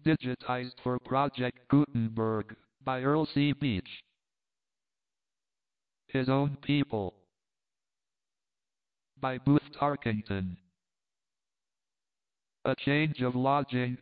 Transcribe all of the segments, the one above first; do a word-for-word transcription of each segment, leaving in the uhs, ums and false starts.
Digitized for Project Gutenberg by Earl C. Beach. His Own People by Booth Tarkington. A Change of Lodging.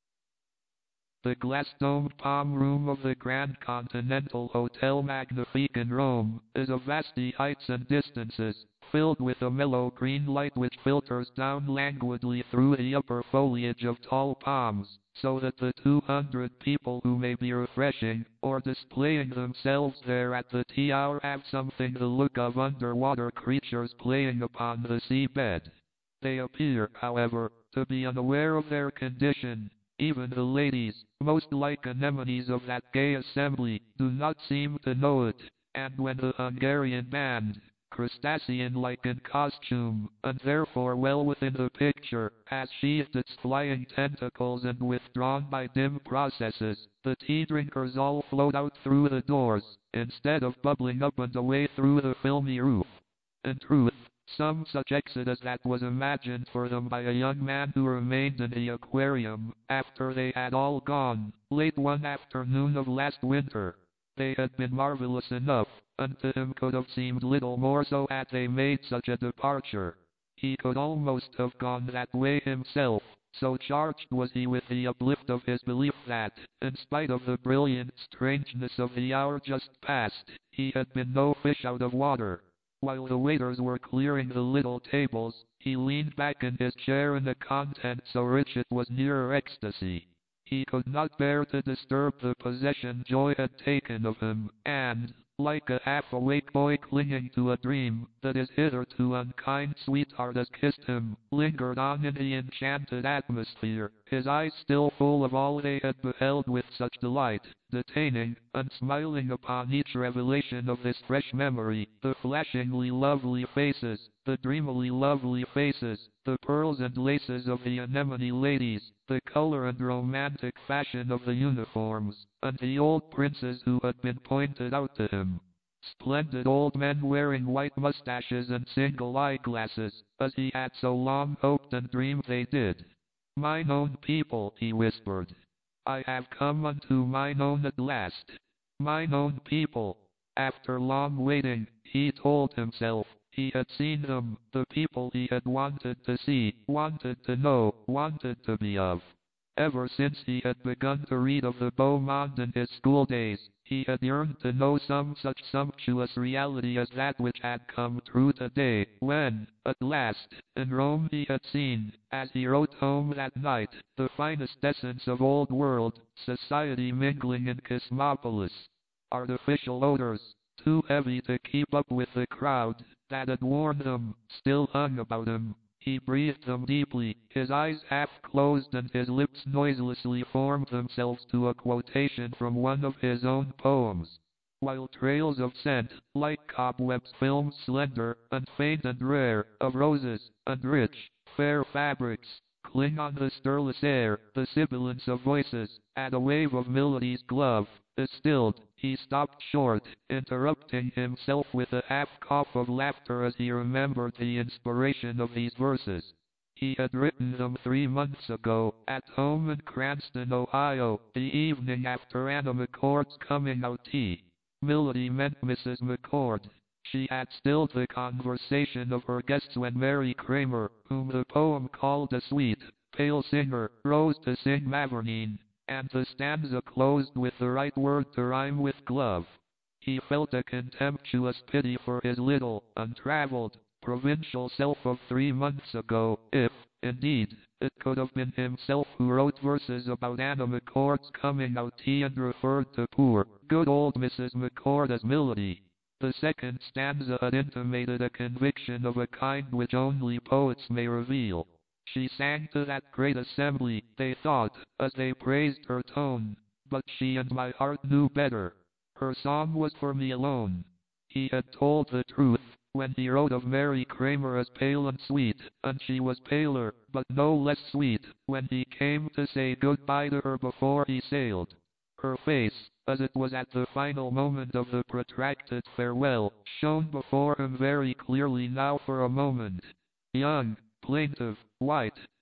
The glass-domed palm room of the Grand Continental Hotel Magnifique in Rome is of vasty heights and distances, filled with a mellow green light which filters down languidly through the upper foliage of tall palms, so that the two hundred people who may be refreshing or displaying themselves there at the tea hour have something the look of underwater creatures playing upon the seabed. They appear, however, to be unaware of their condition. Even the ladies, most like anemones of that gay assembly, do not seem to know it, and when the Hungarian band, crustacean-like in costume, and therefore well within the picture, has sheathed its flying tentacles and withdrawn by dim processes, the tea-drinkers all float out through the doors, instead of bubbling up and away through the filmy roof. In truth, some such exodus that was imagined for them by a young man who remained in the aquarium, after they had all gone, late one afternoon of last winter. They had been marvelous enough, and to him could have seemed little more so had they made such a departure. He could almost have gone that way himself, so charged was he with the uplift of his belief that, in spite of the brilliant strangeness of the hour just past, he had been no fish out of water. While the waiters were clearing the little tables, he leaned back in his chair in a content so rich it was nearer ecstasy. He could not bear to disturb the possession joy had taken of him, and, like a half-awake boy clinging to a dream, that his hitherto unkind sweetheart has kissed him, lingered on in the enchanted atmosphere, his eyes still full of all they had beheld with such delight, detaining, and smiling upon each revelation of this fresh memory, the flashingly lovely faces, the dreamily lovely faces, the pearls and laces of the anemone ladies, the color and romantic fashion of the uniforms, and the old princes who had been pointed out to him. Splendid old men wearing white mustaches and single eyeglasses, as he had so long hoped and dreamed they did. "Mine own people," he whispered. "I have come unto mine own at last. Mine own people." After long waiting, he told himself, he had seen them, the people he had wanted to see, wanted to know, wanted to be of. Ever since he had begun to read of the beau monde in his school days, he had yearned to know some such sumptuous reality as that which had come true today, when, at last, in Rome he had seen, as he wrote home that night, the finest essence of old world society mingling in Cosmopolis. Artificial odors, too heavy to keep up with the crowd that had worn them, still hung about him. He breathed them deeply, his eyes half closed and his lips noiselessly formed themselves to a quotation from one of his own poems. While trails of scent, like cobwebs filmed slender, and faint and rare, of roses, and rich, fair fabrics, cling on the stirless air, the sibilance of voices, at a wave of melody's glove, is stilled, he stopped short, interrupting himself with a half-cough of laughter as he remembered the inspiration of these verses. He had written them three months ago, at home in Cranston, Ohio, the evening after Anna McCord's coming-out tea. Melody meant Missus McCord. She had stilled the conversation of her guests when Mary Kramer, whom the poem called a sweet, pale singer, rose to sing Mavourneen, and the stanza closed with the right word to rhyme with glove. He felt a contemptuous pity for his little, untraveled, provincial self of three months ago, if, indeed, it could have been himself who wrote verses about Anna McCord's coming-out tea and referred to poor, good old Missus McCord as Melody. The second stanza had intimated a conviction of a kind which only poets may reveal. She sang to that great assembly, they thought, as they praised her tone, but she and my heart knew better. Her song was for me alone. He had told the truth when he wrote of Mary Kramer as pale and sweet, and she was paler, but no less sweet, when he came to say goodbye to her before he sailed. Her face, as it was at the final moment of the protracted farewell, shone before him very clearly now for a moment. Young, plaintive, white,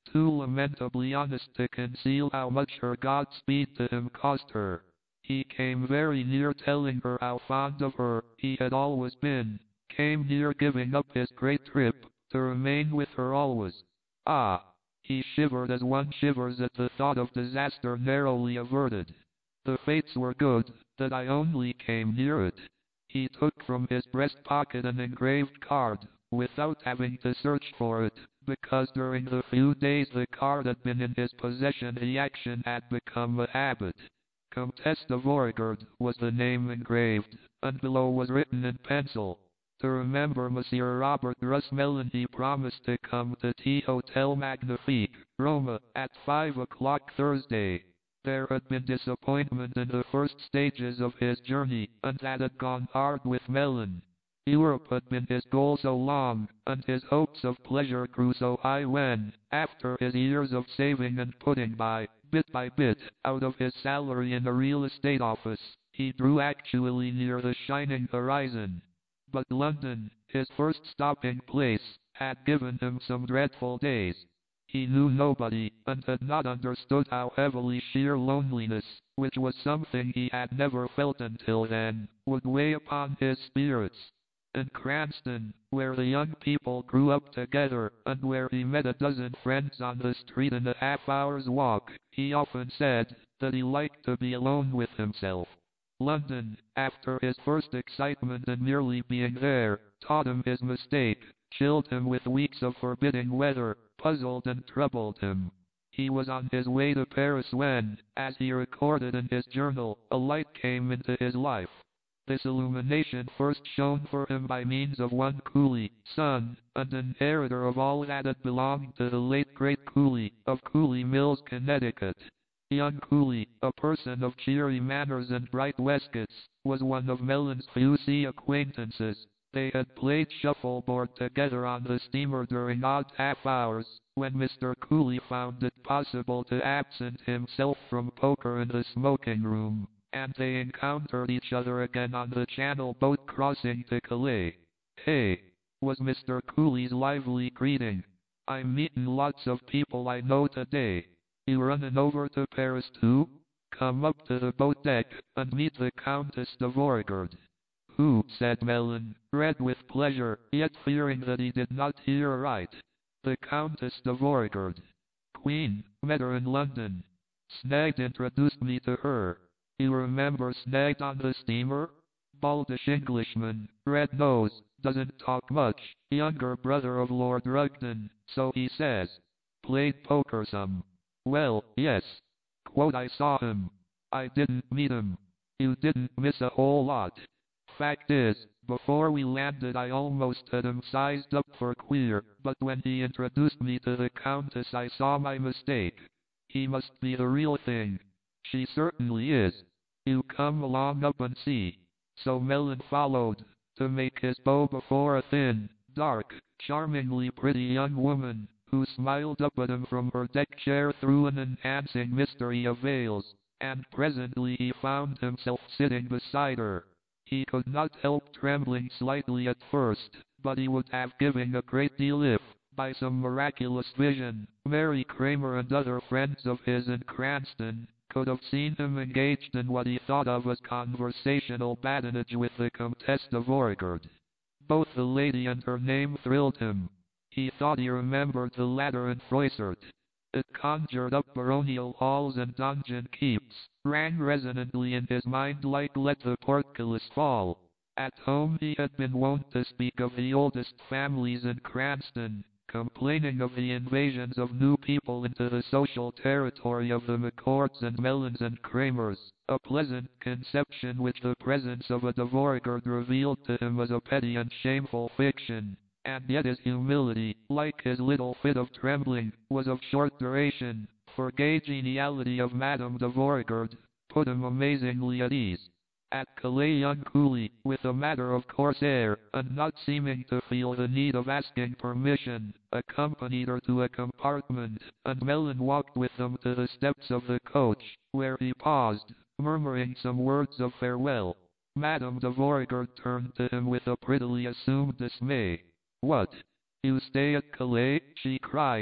too lamentably honest to conceal how much her Godspeed to him cost her. He came very near telling her how fond of her he had always been, came near giving up his great trip, to remain with her always. Ah! He shivered as one shivers at the thought of disaster narrowly averted. The fates were good, that I only came near it. He took from his breast pocket an engraved card, without having to search for it, because during the few days the card had been in his possession the action had become a habit. Comtesse de Vorigerd was the name engraved, and below was written in pencil, to remember Monsieur Robert Russ Mellon. He promised to come to T Hotel Magnifique, Roma, at five o'clock Thursday. There had been disappointment in the first stages of his journey, and that had gone hard with Mellon. Europe had been his goal so long, and his hopes of pleasure grew so high when, after his years of saving and putting by, bit by bit, out of his salary in a real estate office, he drew actually near the shining horizon. But London, his first stopping place, had given him some dreadful days. He knew nobody, and had not understood how heavily sheer loneliness, which was something he had never felt until then, would weigh upon his spirits. In Cranston, where the young people grew up together, and where he met a dozen friends on the street in a half-hour's walk, he often said that he liked to be alone with himself. London, after his first excitement in merely being there, taught him his mistake, chilled him with weeks of forbidding weather, puzzled and troubled him. He was on his way to Paris when, as he recorded in his journal, a light came into his life. This illumination first shone for him by means of one Cooley, son, and inheritor of all that had belonged to the late great Cooley, of Cooley Mills, Connecticut. Young Cooley, a person of cheery manners and bright waistcoats, was one of Mellon's few sea acquaintances. They had played shuffleboard together on the steamer during odd half-hours, when Mister Cooley found it possible to absent himself from poker in the smoking room, and they encountered each other again on the Channel boat crossing to Calais. "Hey," was Mister Cooley's lively greeting. "I'm meetin' lots of people I know today. You runnin' over to Paris too? Come up to the boat deck, and meet the Countess de Vorigerd." "Who?" said Mellon, red with pleasure, yet fearing that he did not hear aright. "The Countess de Vorigerd. Queen, met her in London. Snagg introduced me to her. You remember Snagg on the steamer? Baldish Englishman, red nose, doesn't talk much, younger brother of Lord Rugden, so he says. Played poker some. Well, yes. Quote, I saw him. I didn't meet him. You didn't miss a whole lot. Fact is, before we landed I almost had him sized up for queer, but when he introduced me to the Countess I saw my mistake. He must be the real thing. She certainly is. You come along up and see." So Mellon followed, to make his bow before a thin, dark, charmingly pretty young woman, who smiled up at him from her deck chair through an enhancing mystery of veils, and presently he found himself sitting beside her. He could not help trembling slightly at first, but he would have given a great deal if, by some miraculous vision, Mary Kramer and other friends of his in Cranston could have seen him engaged in what he thought of as conversational badinage with the Comtesse de Vorigerd. Both the lady and her name thrilled him. He thought he remembered the latter in Froissart. It conjured up baronial halls and donjon keeps, rang resonantly in his mind like "Let the Portcullis Fall." At home he had been wont to speak of the oldest families in Cranston, complaining of the invasions of new people into the social territory of the McCords and Mellons and Kramers, a pleasant conception which the presence of a de Vorigerd revealed to him as a petty and shameful fiction. And yet his humility, like his little fit of trembling, was of short duration, for gay geniality of Madame de Vorigerd put him amazingly at ease. At Calais young Cooley, with a matter-of-course air, and not seeming to feel the need of asking permission, accompanied her to a compartment, and Mellon walked with them to the steps of the coach, where he paused, murmuring some words of farewell. Madame de Vorigerd turned to him with a prettily assumed dismay. "What? You stay at Calais?" she cried,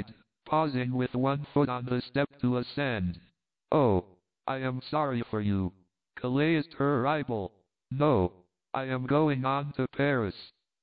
pausing with one foot on the step to ascend. Oh, I am sorry for you. Calais is terrible. No, I am going on to Paris.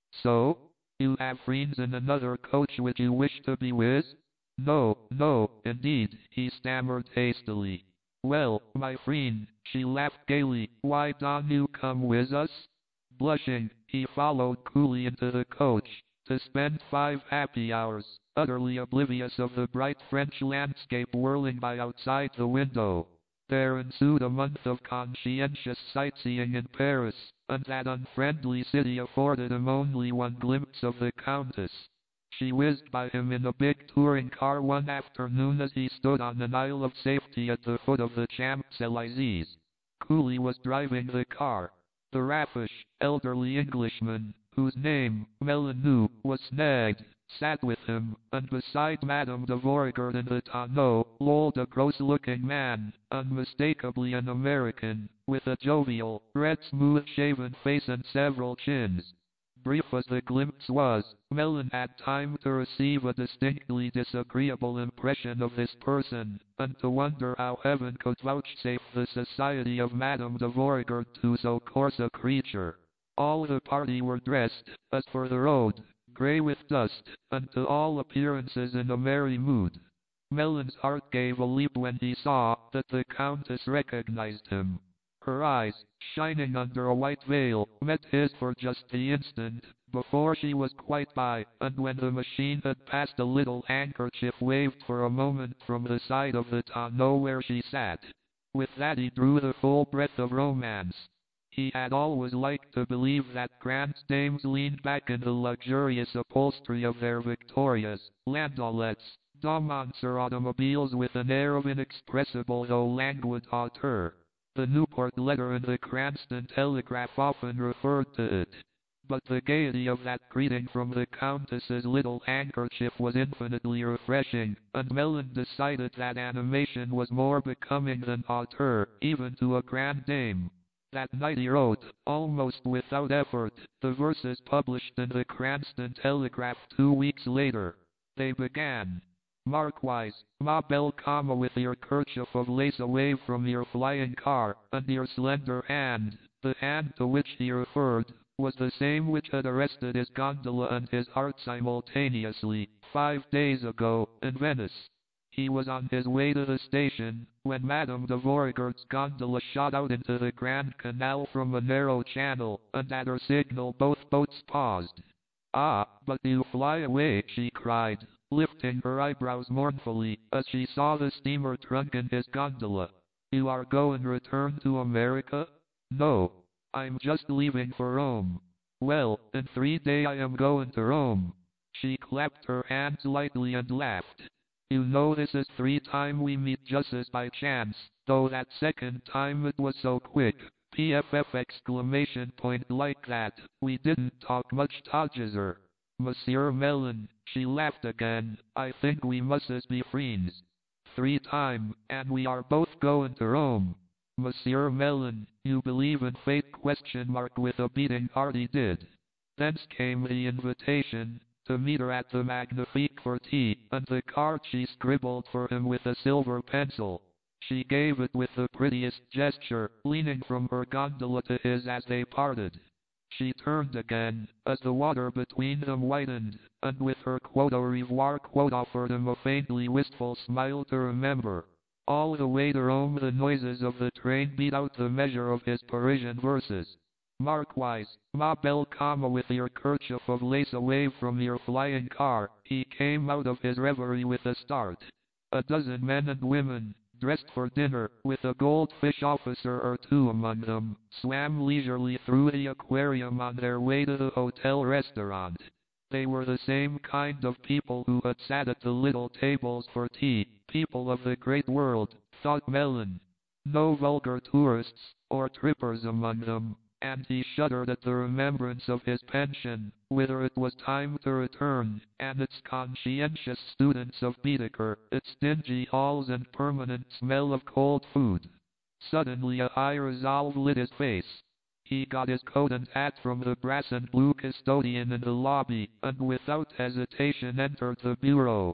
So, you have friends in another coach which you wish to be with? No, no, indeed, he stammered hastily. Well, my friend, she laughed gaily, why don't you come with us? Blushing, he followed coolly into the coach, to spend five happy hours, utterly oblivious of the bright French landscape whirling by outside the window. There ensued a month of conscientious sightseeing in Paris, and that unfriendly city afforded him only one glimpse of the Countess. She whizzed by him in a big touring car one afternoon as he stood on an aisle of safety at the foot of the Champs-Élysées. Cooley was driving the car. The raffish, elderly Englishman, whose name, Mellon knew, was Snagged, sat with him, and beside Madame de Vorigerd in the tonneau, lolled a gross-looking man, unmistakably an American, with a jovial, red smooth-shaven face and several chins. Brief as the glimpse was, Mellon had time to receive a distinctly disagreeable impression of this person, and to wonder how heaven could vouchsafe the society of Madame de Vorigerd to so coarse a creature. All the party were dressed, as for the road, grey with dust, and to all appearances in a merry mood. Mellon's heart gave a leap when he saw that the Countess recognized him. Her eyes, shining under a white veil, met his for just the instant, before she was quite by, and when the machine had passed a little handkerchief waved for a moment from the side of the tonneau where she sat. With that he drew the full breath of romance. He had always liked to believe that grand dames leaned back in the luxurious upholstery of their Victorias, landaulettes, Domoncer automobiles with an air of inexpressible though languid hauteur. The Newport letter in the Cranston Telegraph often referred to it. But the gaiety of that greeting from the Countess's little handkerchief was infinitely refreshing, and Mellon decided that animation was more becoming than hauteur, even to a grand dame. That night he wrote, almost without effort, the verses published in the Cranston Telegraph two weeks later. They began, Marquise, ma belle comma with your kerchief of lace away from your flying car, and your slender hand, the hand to which he referred, was the same which had arrested his gondola and his heart simultaneously, five days ago, in Venice. He was on his way to the station, when Madame de Vorigerd's gondola shot out into the Grand Canal from a narrow channel, and at her signal both boats paused. Ah, but you fly away, she cried, lifting her eyebrows mournfully, as she saw the steamer trunk in his gondola. You are going return to America? No, I'm just leaving for Rome. Well, in three days I am going to Rome. She clapped her hands lightly and laughed. You know this is three time we meet just as by chance, though that second time it was so quick. P F F exclamation point like that, we didn't talk much together. Monsieur Mellon, she laughed again, I think we must be friends. Three time, and we are both going to Rome. Monsieur Mellon, you believe in fate question mark with a beating heart he did. Thence came the invitation to meet her at the Magnifique for tea, and the card she scribbled for him with a silver pencil. She gave it with the prettiest gesture, leaning from her gondola to his as they parted. She turned again, as the water between them widened, and with her quote au revoir quote offered him a faintly wistful smile to remember. All the way to Rome the noises of the train beat out the measure of his Parisian verses. Marquise, ma belle comma with your kerchief of lace away from your flying car, he came out of his reverie with a start. A dozen men and women, dressed for dinner, with a goldfish officer or two among them, swam leisurely through the aquarium on their way to the hotel restaurant. They were the same kind of people who had sat at the little tables for tea, people of the great world, thought Mellon. No vulgar tourists, or trippers among them, and he shuddered at the remembrance of his pension, whither it was time to return, and its conscientious students of Baedeker, its dingy halls and permanent smell of cold food. Suddenly a high resolve lit his face. He got his coat and hat from the brass and blue custodian in the lobby, and without hesitation entered the bureau.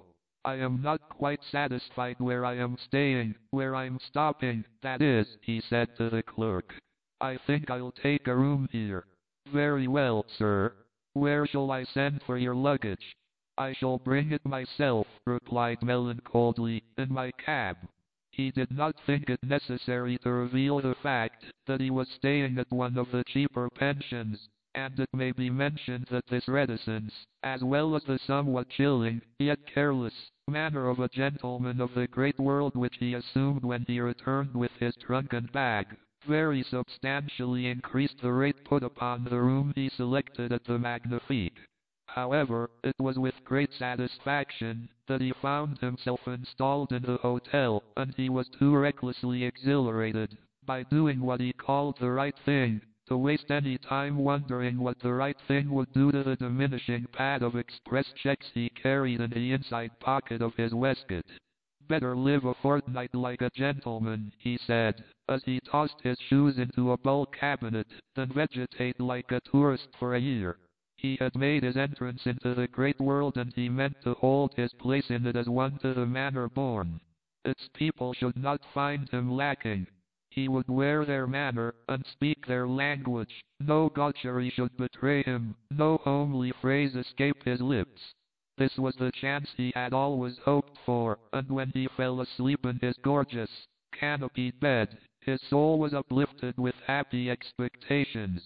I am not quite satisfied where I am staying, where I'm stopping, that is, he said to the clerk. I think I'll take a room here. Very well, sir. Where shall I send for your luggage? I shall bring it myself, replied Mellon coldly, in my cab. He did not think it necessary to reveal the fact that he was staying at one of the cheaper pensions, and it may be mentioned that this reticence, as well as the somewhat chilling, yet careless, manner of a gentleman of the great world which he assumed when he returned with his trunk and bag, very substantially increased the rate put upon the room he selected at the Magnifique. However, it was with great satisfaction that he found himself installed in the hotel, and he was too recklessly exhilarated by doing what he called the right thing, to waste any time wondering what the right thing would do to the diminishing pad of express checks he carried in the inside pocket of his waistcoat. Better live a fortnight like a gentleman, he said, as he tossed his shoes into a bulk cabinet, than vegetate like a tourist for a year. He had made his entrance into the great world, and he meant to hold his place in it as one to the manner born. Its people should not find him lacking. He would wear their manner, and speak their language. No gaucherie should betray him, no homely phrase escape his lips. This was the chance he had always hoped for, and when he fell asleep in his gorgeous, canopied bed, his soul was uplifted with happy expectations.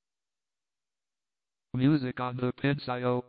Music on the Pincio.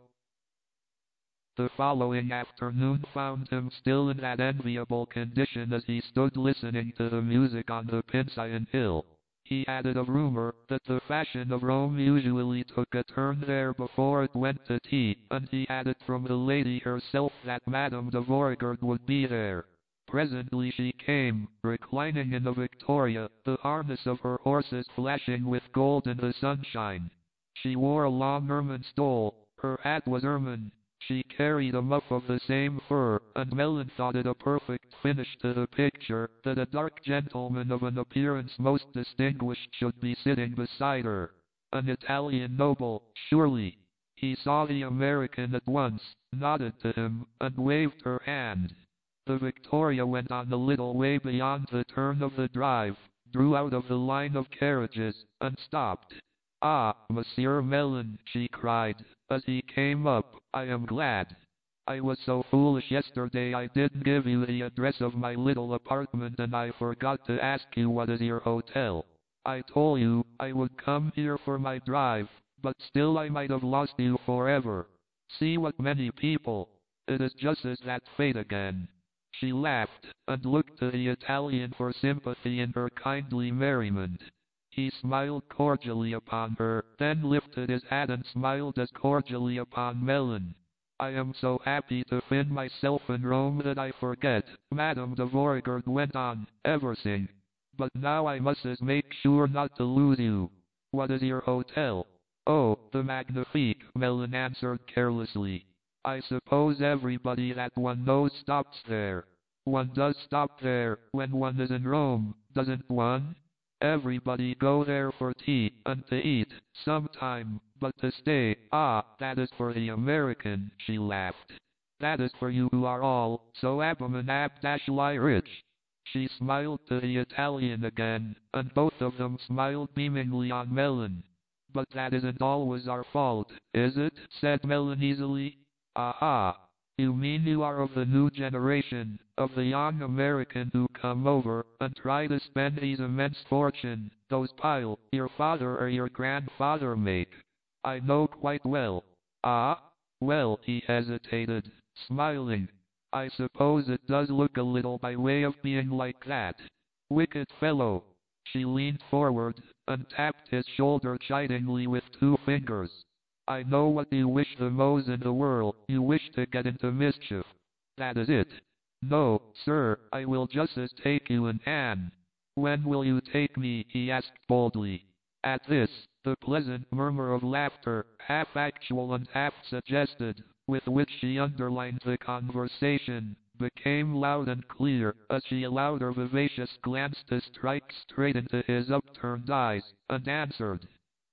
The following afternoon found him still in that enviable condition as he stood listening to the music on the Pincian Hill. He added a rumor that the fashion of Rome usually took a turn there before it went to tea, and he had it from the lady herself that Madame de Vorigerd would be there. Presently she came, reclining in the Victoria, the harness of her horses flashing with gold in the sunshine. She wore a long ermine stole, her hat was ermine, she carried a muff of the same fur, and Mellon thought it a perfect finish to the picture that a dark gentleman of an appearance most distinguished should be sitting beside her. An Italian noble, surely. He saw the American at once, nodded to him, and waved her hand. The Victoria went on a little way beyond the turn of the drive, drew out of the line of carriages, and stopped. "Ah, Monsieur Mellon," she cried, as he came up, "I am glad. I was so foolish yesterday I didn't give you the address of my little apartment, and I forgot to ask you what is your hotel. I told you I would come here for my drive, but still I might have lost you forever. See what many people. It is just as that fate again." She laughed, and looked to the Italian for sympathy in her kindly merriment. He smiled cordially upon her, then lifted his hat and smiled as cordially upon Mellon. "I am so happy to find myself in Rome that I forget," Madame de Vorigerd went on, "everything. But now I must make sure not to lose you. What is your hotel?" "Oh, the Magnifique," Mellon answered carelessly. "I suppose everybody that one knows stops there. One does stop there, when one is in Rome, doesn't one? Everybody go there for tea, and to eat, sometime, but to stay, ah, that is for the American," she laughed. "That is for you who are all so abominably rich." She smiled to the Italian again, and both of them smiled beamingly on Mellon. "But that isn't always our fault, is it?" said Mellon easily. "Aha! You mean you are of the new generation, of the young American who come over and try to spend these immense fortune, those pile, your father or your grandfather make. I know quite well. Ah? Well," he hesitated, smiling. "I suppose it does look a little by way of being like that. Wicked fellow." She leaned forward, and tapped his shoulder chidingly with two fingers. "I know what you wish the most in the world. You wish to get into mischief. That is it." "No, sir, I will just as take you in hand." "When will you take me?" he asked boldly. At this, the pleasant murmur of laughter, half actual and half suggested, with which she underlined the conversation, became loud and clear, as she allowed her vivacious glance to strike straight into his upturned eyes, and answered,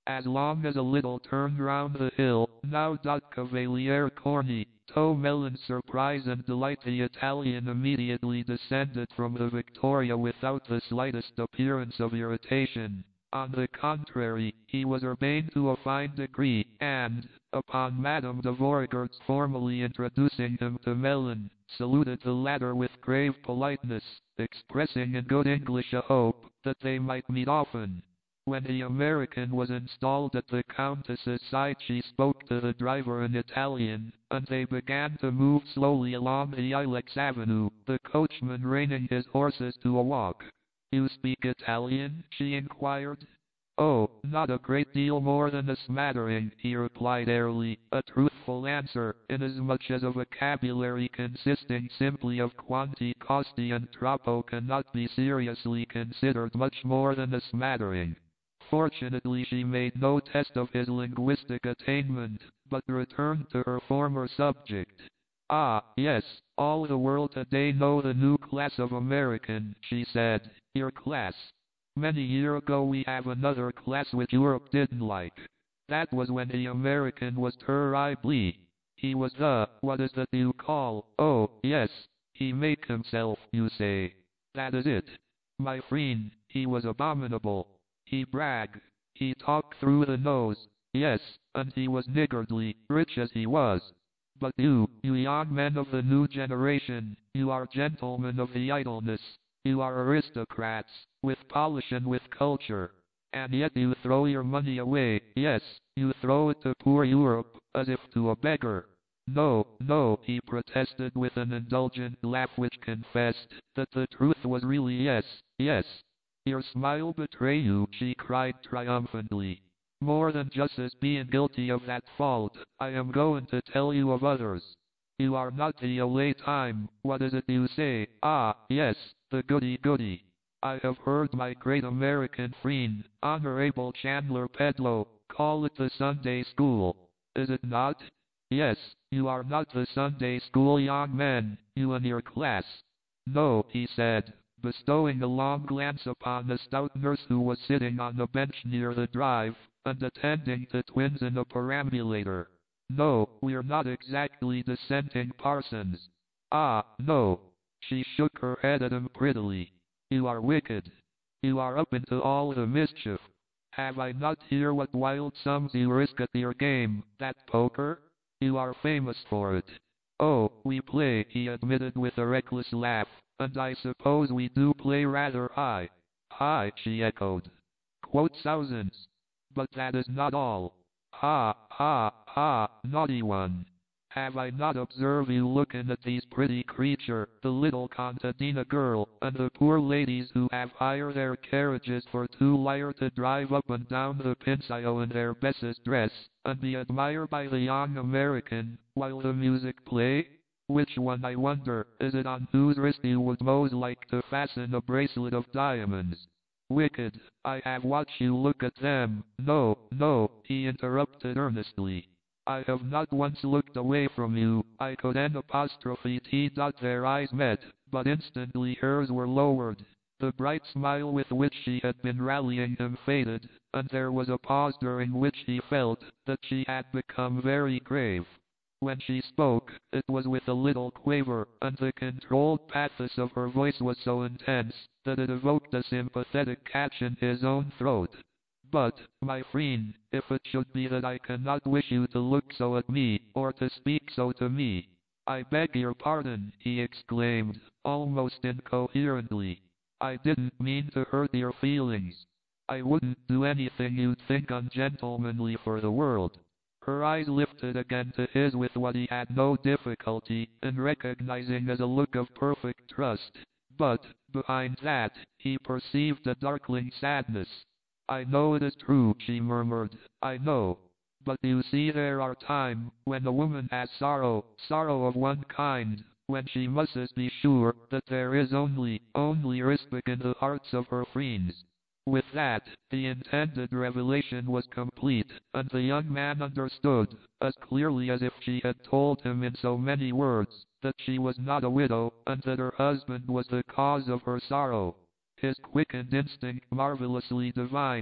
as long as a little turn round the hill, now dot cavaliere corni, to melon's surprise and delight. The Italian immediately descended from the Victoria without the slightest appearance of irritation. On the contrary, he was ordained to a fine degree, and, upon Madame de Vorigerd's formally introducing him to Melon, saluted the latter with grave politeness, expressing in good English a hope that they might meet often. When the American was installed at the Countess's side, she spoke to the driver in Italian, and they began to move slowly along the Ilex Avenue, the coachman reining his horses to a walk. "You speak Italian?" she inquired. "Oh, not a great deal more than a smattering," he replied airily, a truthful answer, inasmuch as a vocabulary consisting simply of quanti, costi and troppo cannot be seriously considered much more than a smattering. Fortunately she made no test of his linguistic attainment, but returned to her former subject. "Ah, yes, all the world today know the new class of American," she said. "Your class. Many year ago we have another class which Europe didn't like. That was when the American was terrible. He was the, what is that you call, oh, yes, he make himself, you say. That is it. My friend, he was abominable. He brag. He talk through the nose. Yes, and he was niggardly, rich as he was. But you, you young men of the new generation, you are gentlemen of the idleness. You are aristocrats, with polish and with culture. And yet you throw your money away, yes, you throw it to poor Europe, as if to a beggar." "No, no," he protested with an indulgent laugh which confessed that the truth was really yes, yes. "Your smile betray you," she cried triumphantly. "More than just as being guilty of that fault, I am going to tell you of others. You are not the L A time, what is it you say? Ah, yes, the goody-goody. I have heard my great American friend, Honorable Chandler Pedlow, call it the Sunday school. Is it not? Yes, you are not the Sunday school young men, you and your class." "No," he said, bestowing a long glance upon the stout nurse who was sitting on the bench near the drive, and attending to twins in a perambulator. "No, we're not exactly dissenting parsons." "Ah, no." She shook her head at him prettily. "You are wicked. You are up into all the mischief. Have I not heard what wild sums you risk at your game, that poker? You are famous for it." "Oh, we play," he admitted with a reckless laugh, "and I suppose we do play rather high." "High," she echoed. "Quote thousands. But that is not all. Ha, ha, ha, naughty one. Have I not observed you looking at these pretty creature, the little contadina girl, and the poor ladies who have hired their carriages for two lire to drive up and down the Pincio in their bestest dress, and be admired by the young American, while the music play? Which one, I wonder, is it on whose wrist you would most like to fasten a bracelet of diamonds? Wicked, I have watched you look at them. No, no," he interrupted earnestly. "I have not once looked away from you. I could N apostrophe T dot their eyes met, but instantly hers were lowered. The bright smile with which she had been rallying him faded, and there was a pause during which he felt that she had become very grave. When she spoke, it was with a little quaver, and the controlled pathos of her voice was so intense that it evoked a sympathetic catch in his own throat. "But, my friend, if it should be that I cannot wish you to look so at me, or to speak so to me." "I beg your pardon," he exclaimed, almost incoherently. "I didn't mean to hurt your feelings. I wouldn't do anything you'd think ungentlemanly for the world." Her eyes lifted again to his with what he had no difficulty in recognizing as a look of perfect trust. But, behind that, he perceived a darkling sadness. "I know it is true," she murmured. "I know. But you see there are times when a woman has sorrow, sorrow of one kind, when she must be sure that there is only, only respite in the hearts of her friends." With that, the intended revelation was complete, and the young man understood, as clearly as if she had told him in so many words, that she was not a widow, and that her husband was the cause of her sorrow. His quickened instinct marvelously divined,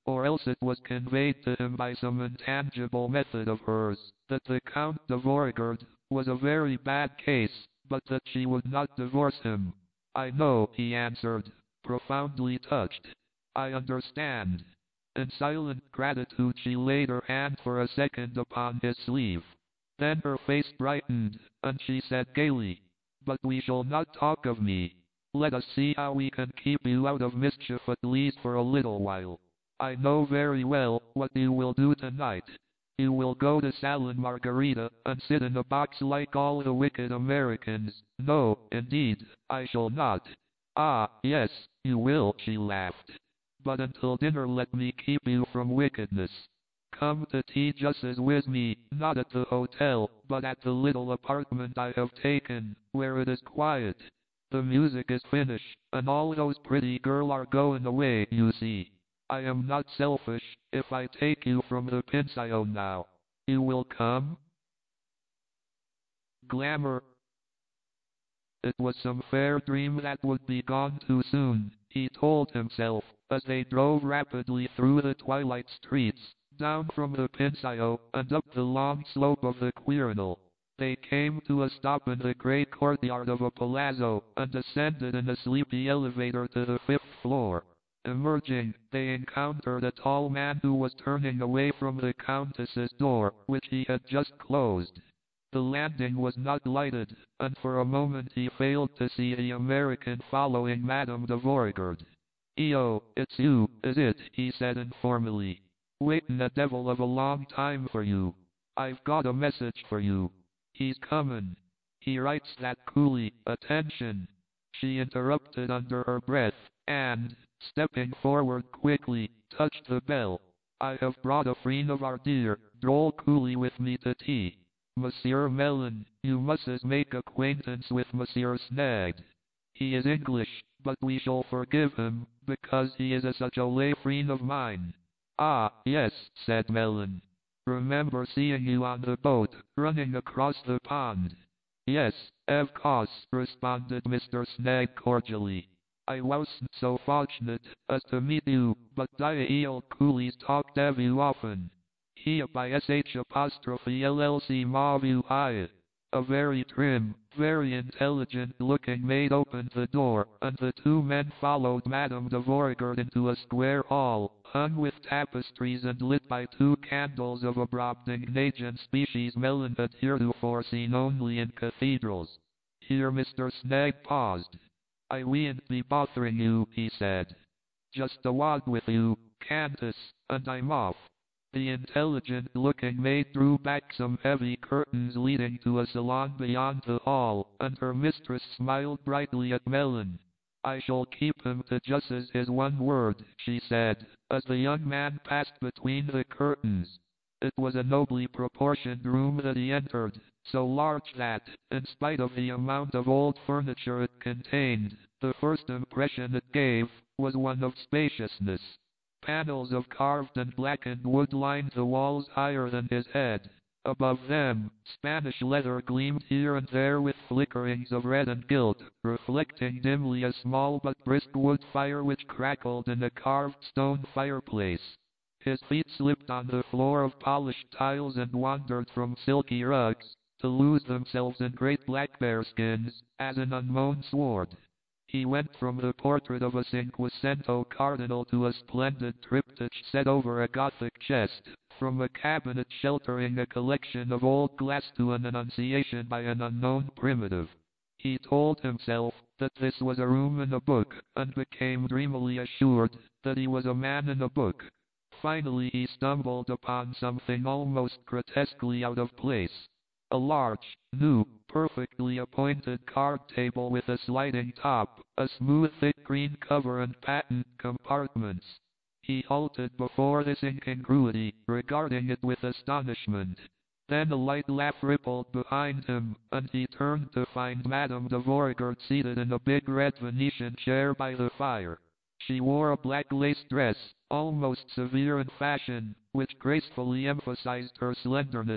or else it was conveyed to him by some intangible method of hers, that the Count de Vorigerd was a very bad case, but that she would not divorce him. I know, he answered, profoundly touched. I understand. In silent gratitude she laid her hand for a second upon his sleeve. Then her face brightened, and she said gaily, "But we shall not talk of me. Let us see how we can keep you out of mischief at least for a little while. I know very well what you will do tonight. You will go to Salon Margarita and sit in a box like all the wicked Americans. No, indeed, I shall not." "Ah, yes, you will," she laughed. "But until dinner let me keep you from wickedness. Come to tea just as with me, not at the hotel, but at the little apartment I have taken, where it is quiet. The music is finished, and all those pretty girls are going away, you see. I am not selfish, if I take you from the pension now. You will come?" Glamour. It was some fair dream that would be gone too soon, he told himself, as they drove rapidly through the twilight streets, down from the pension and up the long slope of the Quirinal. They came to a stop in the great courtyard of a palazzo, and ascended in a sleepy elevator to the fifth floor. Emerging, they encountered a tall man who was turning away from the Countess's door, which he had just closed. The landing was not lighted, and for a moment he failed to see the American following Madame de Vorigerd. "E O, it's you, is it?" he said informally. "Waitin' a devil of a long time for you. I've got a message for you." "He's comin'." He writes that coolly. "Attention!" She interrupted under her breath, and, stepping forward quickly, touched the bell. "I have brought a friend of our dear, droll coolly with me to tea. Monsieur Mellon, you must make acquaintance with Monsieur Snagg. He is English, but we shall forgive him, because he is a such a lay friend of mine." "Ah, yes," said Mellon. "Remember seeing you on the boat, running across the pond." "Yes, of course," responded Mister Snagg cordially. "I wasn't so fortunate as to meet you, but die old coolies talked of you often. He by sh apostrophe llc Marvu I. A very trim, very intelligent-looking maid opened the door, and the two men followed Madame de Vorigerd into a square hall, hung with tapestries and lit by two candles of a Brobdingnagian species Mellon had heretofore seen only in cathedrals. Here Mister Snagg paused. "I wean't be bothering you," he said. "Just a word with you, Countess, and I'm off." The intelligent-looking maid drew back some heavy curtains leading to a salon beyond the hall, and her mistress smiled brightly at Mellon. "I shall keep him to just as his one word," she said, as the young man passed between the curtains. It was a nobly proportioned room that he entered, so large that, in spite of the amount of old furniture it contained, the first impression it gave was one of spaciousness. Panels of carved and blackened wood lined the walls higher than his head. Above them, Spanish leather gleamed here and there with flickerings of red and gilt, reflecting dimly a small but brisk wood fire which crackled in a carved stone fireplace. His feet slipped on the floor of polished tiles and wandered from silky rugs, to lose themselves in great black bearskins, as an unmown sword. He went from the portrait of a Cinquecento cardinal to a splendid triptych set over a Gothic chest, from a cabinet sheltering a collection of old glass to an Annunciation by an unknown primitive. He told himself that this was a room in a book, and became dreamily assured that he was a man in a book. Finally he stumbled upon something almost grotesquely out of place. A large, new, perfectly appointed card table with a sliding top, a smooth thick green cover and patent compartments. He halted before this incongruity, regarding it with astonishment. Then a light laugh rippled behind him, and he turned to find Madame de Vorigerd seated in a big red Venetian chair by the fire. She wore a black lace dress, almost severe in fashion, which gracefully emphasized her slenderness.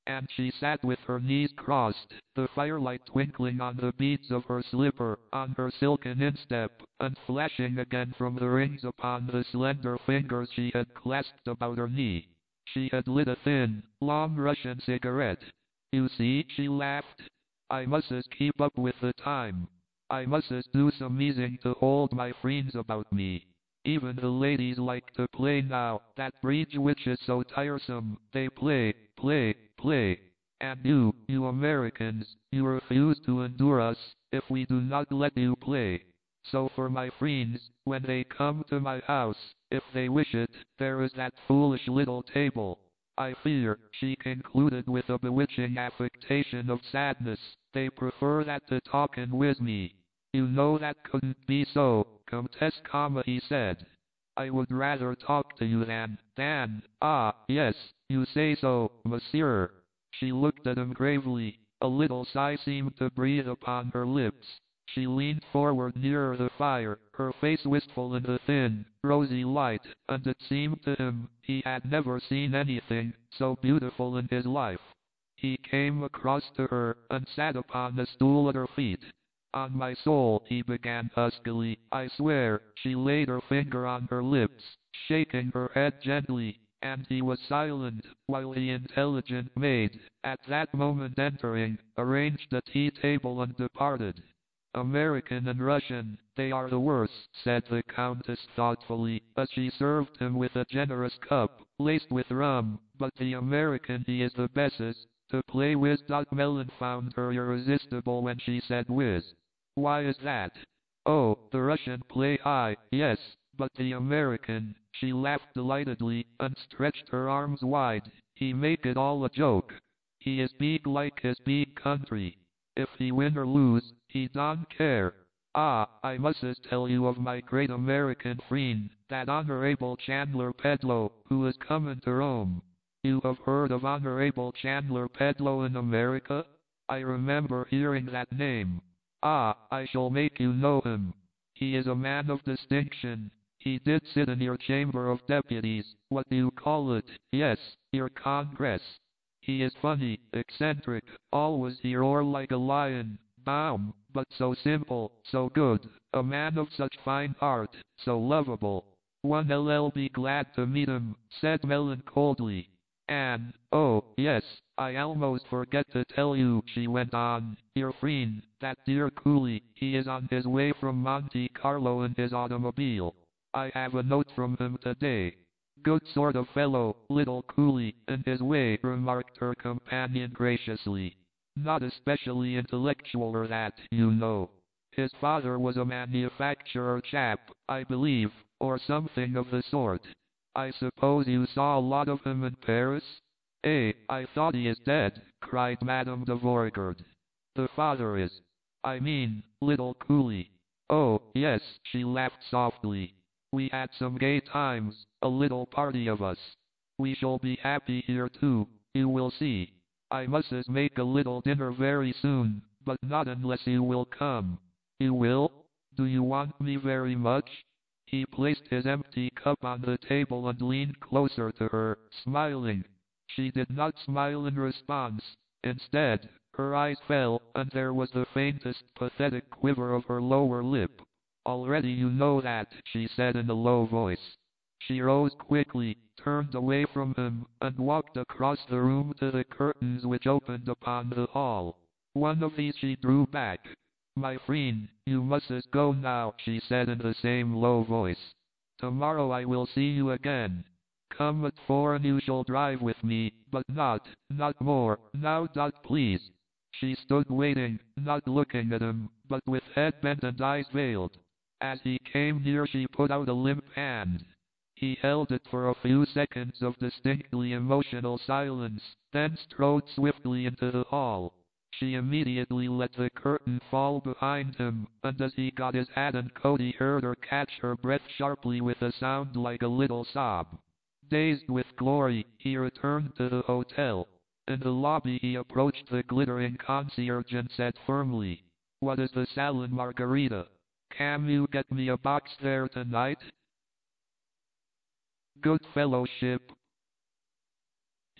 and she sat with her knees crossed, the firelight twinkling on the beads of her slipper, on her silken instep, and flashing again from the rings upon the slender fingers she had clasped about her knee. She had lit a thin, long Russian cigarette. You see, she laughed, I mustn't keep up with the time. I mustn't do some easing to hold my friends about me. Even the ladies like to play now, that bridge which is so tiresome. They play, play, play. And you, you Americans, you refuse to endure us, if we do not let you play. So for my friends, when they come to my house, if they wish it, there is that foolish little table. I fear, she concluded with a bewitching affectation of sadness, they prefer that to talking with me. You know that couldn't be so, Comtesse, comma, he said. I would rather talk to you than, than, ah, yes, you say so, monsieur. She looked at him gravely. A little sigh seemed to breathe upon her lips. She leaned forward nearer the fire, her face wistful in the thin, rosy light, and it seemed to him he had never seen anything so beautiful in his life. He came across to her, and sat upon the stool at her feet. On my soul, he began huskily, I swear. She laid her finger on her lips, shaking her head gently, and he was silent, while the intelligent maid, at that moment entering, arranged the tea table and departed. American and Russian, they are the worst, said the Countess thoughtfully, as she served him with a generous cup, laced with rum, but the American he is the bestest. To play with. Mellon found her irresistible when she said whiz. Why is that? Oh, the Russian play high, yes, but the American, she laughed delightedly, and stretched her arms wide, he make it all a joke. He is big like his big country. If he win or lose, he don't care. Ah, I mustn't tell you of my great American friend, that Honorable Chandler Pedlow, who is coming to Rome. You have heard of Honorable Chandler Pedlow in America? I remember hearing that name. Ah, I shall make you know him. He is a man of distinction. He did sit in your Chamber of Deputies, what do you call it? Yes, your Congress. He is funny, eccentric, always he roar like a lion, boom, but so simple, so good, a man of such fine heart, so lovable. One'll be glad to meet him, said Mellon coldly. And, oh, yes, I almost forget to tell you, she went on, your friend, that dear Cooley, he is on his way from Monte Carlo in his automobile. I have a note from him today. Good sort of fellow, little Cooley, in his way, remarked her companion graciously. Not especially intellectual or that, you know. His father was a manufacturer chap, I believe, or something of the sort. I suppose you saw a lot of him in Paris? Eh, I thought he is dead, cried Madame de Vorgard. The father is. I mean, little Cooley. Oh, yes, she laughed softly. We had some gay times, a little party of us. We shall be happy here too, you will see. I must make a little dinner very soon, but not unless you will come. You will? Do you want me very much? He placed his empty cup on the table and leaned closer to her, smiling. She did not smile in response. Instead, her eyes fell, and there was the faintest pathetic quiver of her lower lip. Already you know that, she said in a low voice. She rose quickly, turned away from him, and walked across the room to the curtains which opened upon the hall. One of these she drew back. My friend, you mustn't go now, she said in the same low voice. Tomorrow I will see you again. Come at four and you shall drive with me, but not, not more, now dot please. She stood waiting, not looking at him, but with head bent and eyes veiled. As he came near she put out a limp hand. He held it for a few seconds of distinctly emotional silence, then strode swiftly into the hall. She immediately let the curtain fall behind him, and as he got his hat and coat he heard her catch her breath sharply with a sound like a little sob. Dazed with glory, he returned to the hotel. In the lobby he approached the glittering concierge and said firmly, "What is the Salon Margarita? Can you get me a box there tonight?" Good fellowship.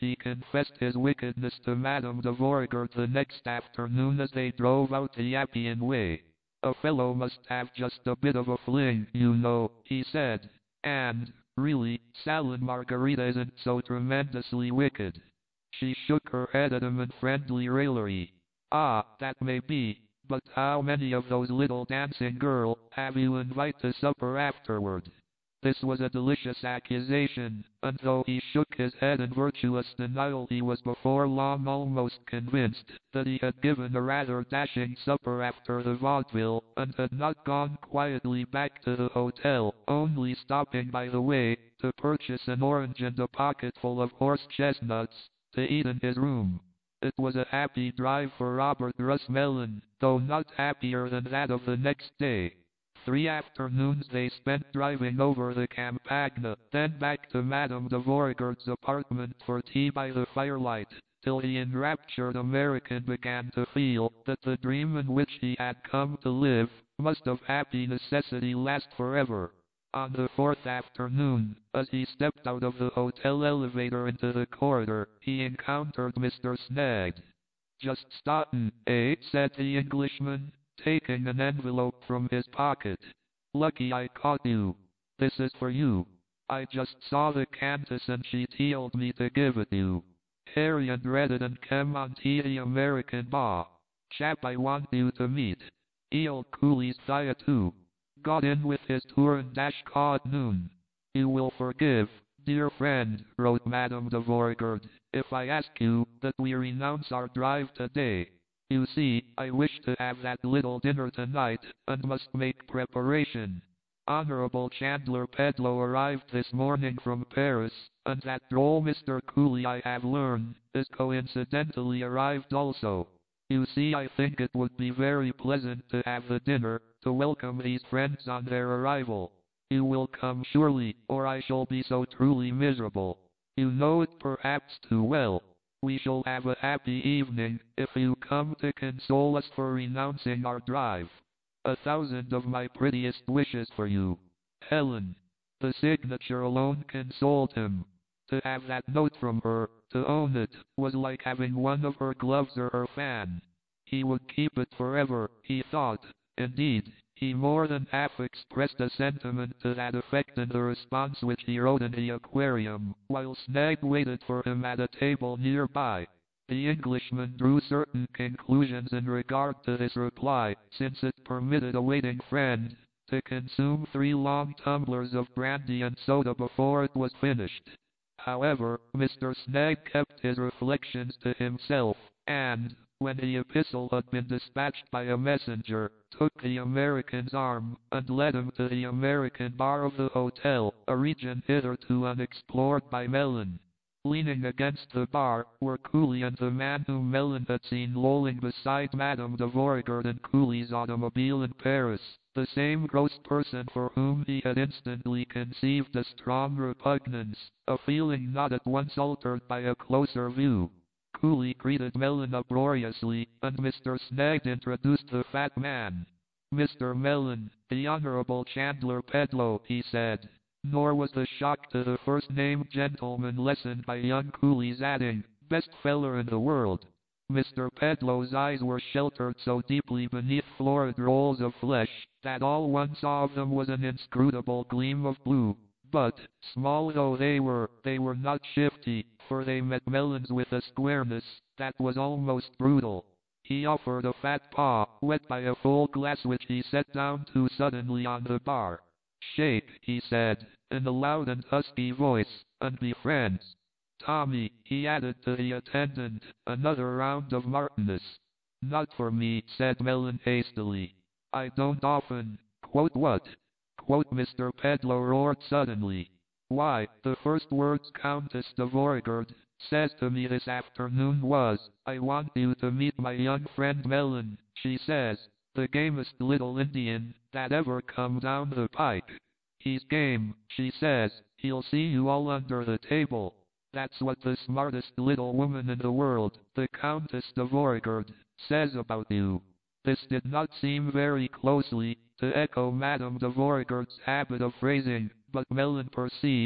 He confessed his wickedness to Madame de Vorigerd the next afternoon as they drove out the Appian Way. A fellow must have just a bit of a fling, you know, he said. And, really, Salon Margarita isn't so tremendously wicked. She shook her head at him in friendly raillery. Ah, that may be, but how many of those little dancing girls have you invited to supper afterward? This was a delicious accusation, and though he shook his head in virtuous denial, he was before long almost convinced that he had given a rather dashing supper after the vaudeville, and had not gone quietly back to the hotel, only stopping by the way to purchase an orange and a pocketful of horse chestnuts to eat in his room. It was a happy drive for Robert Russ Mellon, though not happier than that of the next day. Three afternoons they spent driving over the Campagna, then back to Madame de Vorigerd's apartment for tea by the firelight, till the enraptured American began to feel that the dream in which he had come to live must of happy necessity last forever. On the fourth afternoon, as he stepped out of the hotel elevator into the corridor, he encountered Mister Snagg. "Just startin', eh?" said the Englishman, taking an envelope from his pocket. "Lucky I caught you. This is for you. I just saw the Countess and she told me to give it you. Harry and read it and came on to the American bar. Chap I want you to meet. Eel Cooley's there too. Got in with his tour and dash card noon. You will forgive, dear friend," wrote Madame de Vorigerd, "if I ask you that we renounce our drive today. You see, I wish to have that little dinner tonight, and must make preparation. Honorable Chandler Pedlow arrived this morning from Paris, and that droll Mister Cooley, I have learned, is coincidentally arrived also. You see, I think it would be very pleasant to have the dinner, to welcome these friends on their arrival. You will come surely, or I shall be so truly miserable. You know it perhaps too well. We shall have a happy evening, if you come to console us for renouncing our drive. A thousand of my prettiest wishes for you. Helen." The signature alone consoled him. To have that note from her, to own it, was like having one of her gloves or her fan. He would keep it forever, he thought. Indeed, he more than half expressed a sentiment to that effect in the response which he wrote in the aquarium, while Snagg waited for him at a table nearby. The Englishman drew certain conclusions in regard to this reply, since it permitted a waiting friend to consume three long tumblers of brandy and soda before it was finished. However, Mister Snagg kept his reflections to himself, and, when the epistle had been dispatched by a messenger, took the American's arm, and led him to the American bar of the hotel, a region hitherto unexplored by Mellon. Leaning against the bar were Cooley and the man whom Mellon had seen lolling beside Madame de Vorigerd in Cooley's automobile in Paris, the same gross person for whom he had instantly conceived a strong repugnance, a feeling not at once altered by a closer view. Cooley greeted Mellon uproariously, and Mister Snagg introduced the fat man. "Mister Mellon, the Honorable Chandler Pedlow," he said. Nor was the shock to the first-named gentleman lessened by young Cooley's adding, "Best feller in the world." Mister Pedlow's eyes were sheltered so deeply beneath florid rolls of flesh, that all one saw of them was an inscrutable gleam of blue. But, small though they were, they were not shifty, for they met Mellon's with a squareness that was almost brutal. He offered a fat paw, wet by a full glass which he set down too suddenly on the bar. "Shake," he said, in a loud and husky voice, "and be friends. Tommy," he added to the attendant, "another round of Martinez." "Not for me," said Mellon hastily. "I don't often—" "Quote what?" quote Mister Pedlow roared suddenly. "Why, the first words Countess de Vorigerd says to me this afternoon was, 'I want you to meet my young friend Mellon,' she says, 'the gamest little Indian that ever come down the pike. He's game,' she says, 'he'll see you all under the table.' That's what the smartest little woman in the world, the Countess de Vorigerd, says about you." This did not seem very closely to echo Madame de Vorigerd's habit of phrasing, but Mellon perceived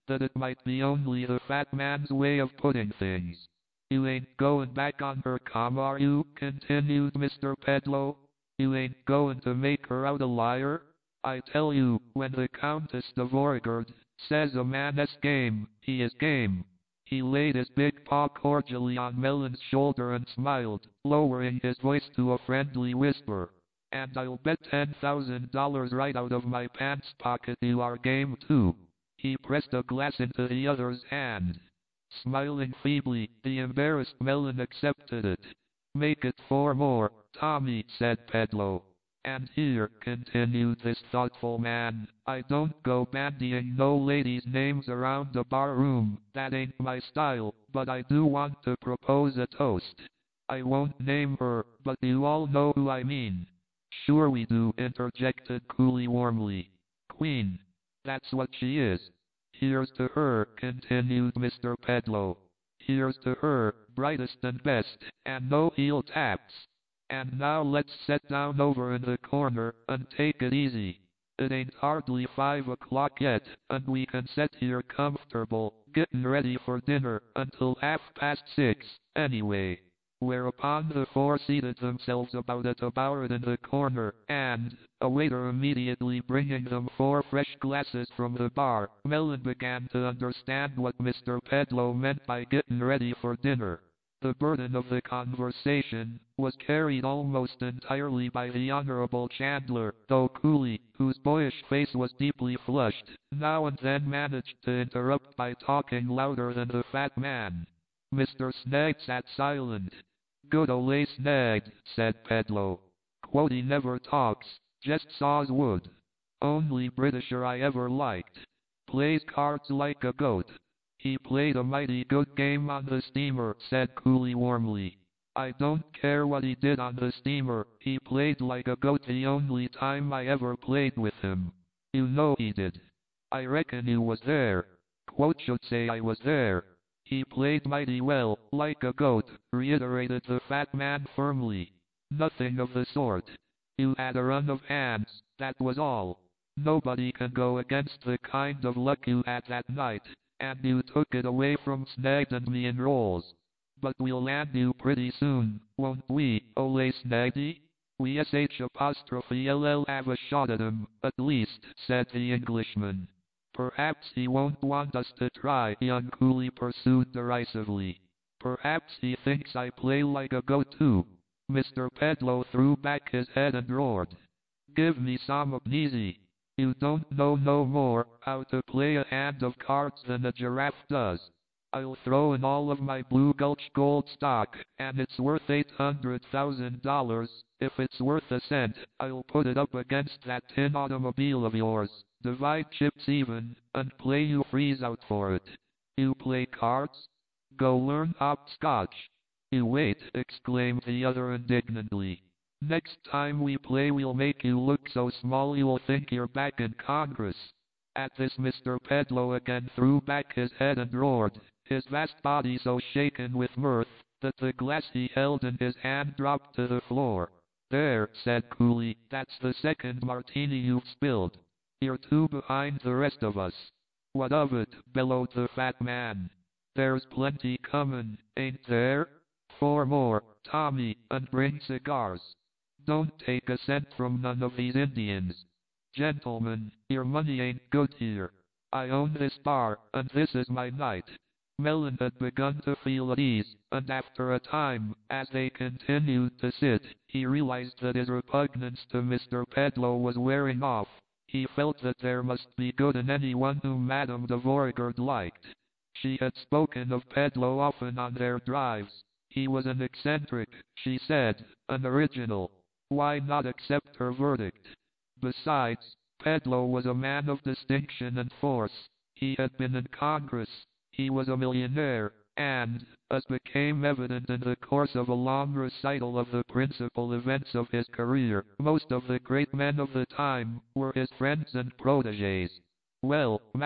that it might be only the fat man's way of putting things. You ain't going back on her, com, are you? Continued Mister Pedlo. You ain't going to make her out a liar? I tell you, when the Countess de Vorigerd says a man is game, he is game. He laid his big paw cordially on Melon's shoulder and smiled, lowering his voice to a friendly whisper. And I'll bet ten thousand dollars right out of my pants pocket you are game too. He pressed a glass into the other's hand. Smiling feebly, the embarrassed Melon accepted it. Make it four more, Tommy, said Pedlo. And here, continued this thoughtful man, I don't go bandying no ladies' names around the bar room, that ain't my style, but I do want to propose a toast. I won't name her, but you all know who I mean. Sure we do, interjected Cooley warmly. Queen. That's what she is. Here's to her, continued Mister Pedlo. Here's to her, brightest and best, and no heel taps. And now let's set down over in the corner, and take it easy. It ain't hardly five o'clock yet, and we can sit here comfortable, gettin' ready for dinner, until half past six, anyway. Whereupon the four seated themselves about at a board in the corner, and, a waiter immediately bringing them four fresh glasses from the bar, Melon began to understand what Mister Pedlo meant by gettin' ready for dinner. The burden of the conversation was carried almost entirely by the Honorable Chandler, though Cooley, whose boyish face was deeply flushed, now and then managed to interrupt by talking louder than the fat man. Mister Snag sat silent. Good ole Snag, said Pedlo. Quod he never talks, just saws wood. Only Britisher I ever liked. Plays cards like a goat. He played a mighty good game on the steamer, said Cooley warmly. I don't care what he did on the steamer, he played like a goat the only time I ever played with him. You know he did. I reckon you was there. Quote should say I was there. He played mighty well, like a goat, reiterated the fat man firmly. Nothing of the sort. You had a run of hands, that was all. Nobody can go against the kind of luck you had that night, and you took it away from Snag and me in rolls. But we'll land you pretty soon, won't we, ole Snaggy? We sh apostrophe ll have a shot at him, at least, said the Englishman. Perhaps he won't want us to try, young Cooley pursued derisively. Perhaps he thinks I play like a goat too. Mister Pedlo threw back his head and roared. Give me some amnesia. You don't know no more how to play a hand of cards than a giraffe does. I'll throw in all of my Blue Gulch gold stock, and it's worth eight hundred thousand dollars. If it's worth a cent, I'll put it up against that tin automobile of yours. Divide chips even, and play you freeze out for it. You play cards? Go learn hopscotch. You wait, exclaimed the other indignantly. Next time we play we'll make you look so small you'll think you're back in Congress. At this Mister Pedlo again threw back his head and roared, his vast body so shaken with mirth, that the glass he held in his hand dropped to the floor. There, said Cooley, that's the second martini you've spilled. You're two behind the rest of us. What of it, bellowed the fat man. There's plenty comin', ain't there? Four more, Tommy, and bring cigars. Don't take a cent from none of these Indians. Gentlemen, your money ain't good here. I own this bar, and this is my night. Melon had begun to feel at ease, and after a time, as they continued to sit, he realized that his repugnance to Mister Pedlo was wearing off. He felt that there must be good in anyone whom Madame de Vorigerd liked. She had spoken of Pedlo often on their drives. He was an eccentric, she said, an original. Why not accept her verdict? Besides, Pedlo was a man of distinction and force. He had been in Congress. He was a millionaire, and, as became evident in the course of a long recital of the principal events of his career, most of the great men of the time were his friends and protégés. Well, Mac,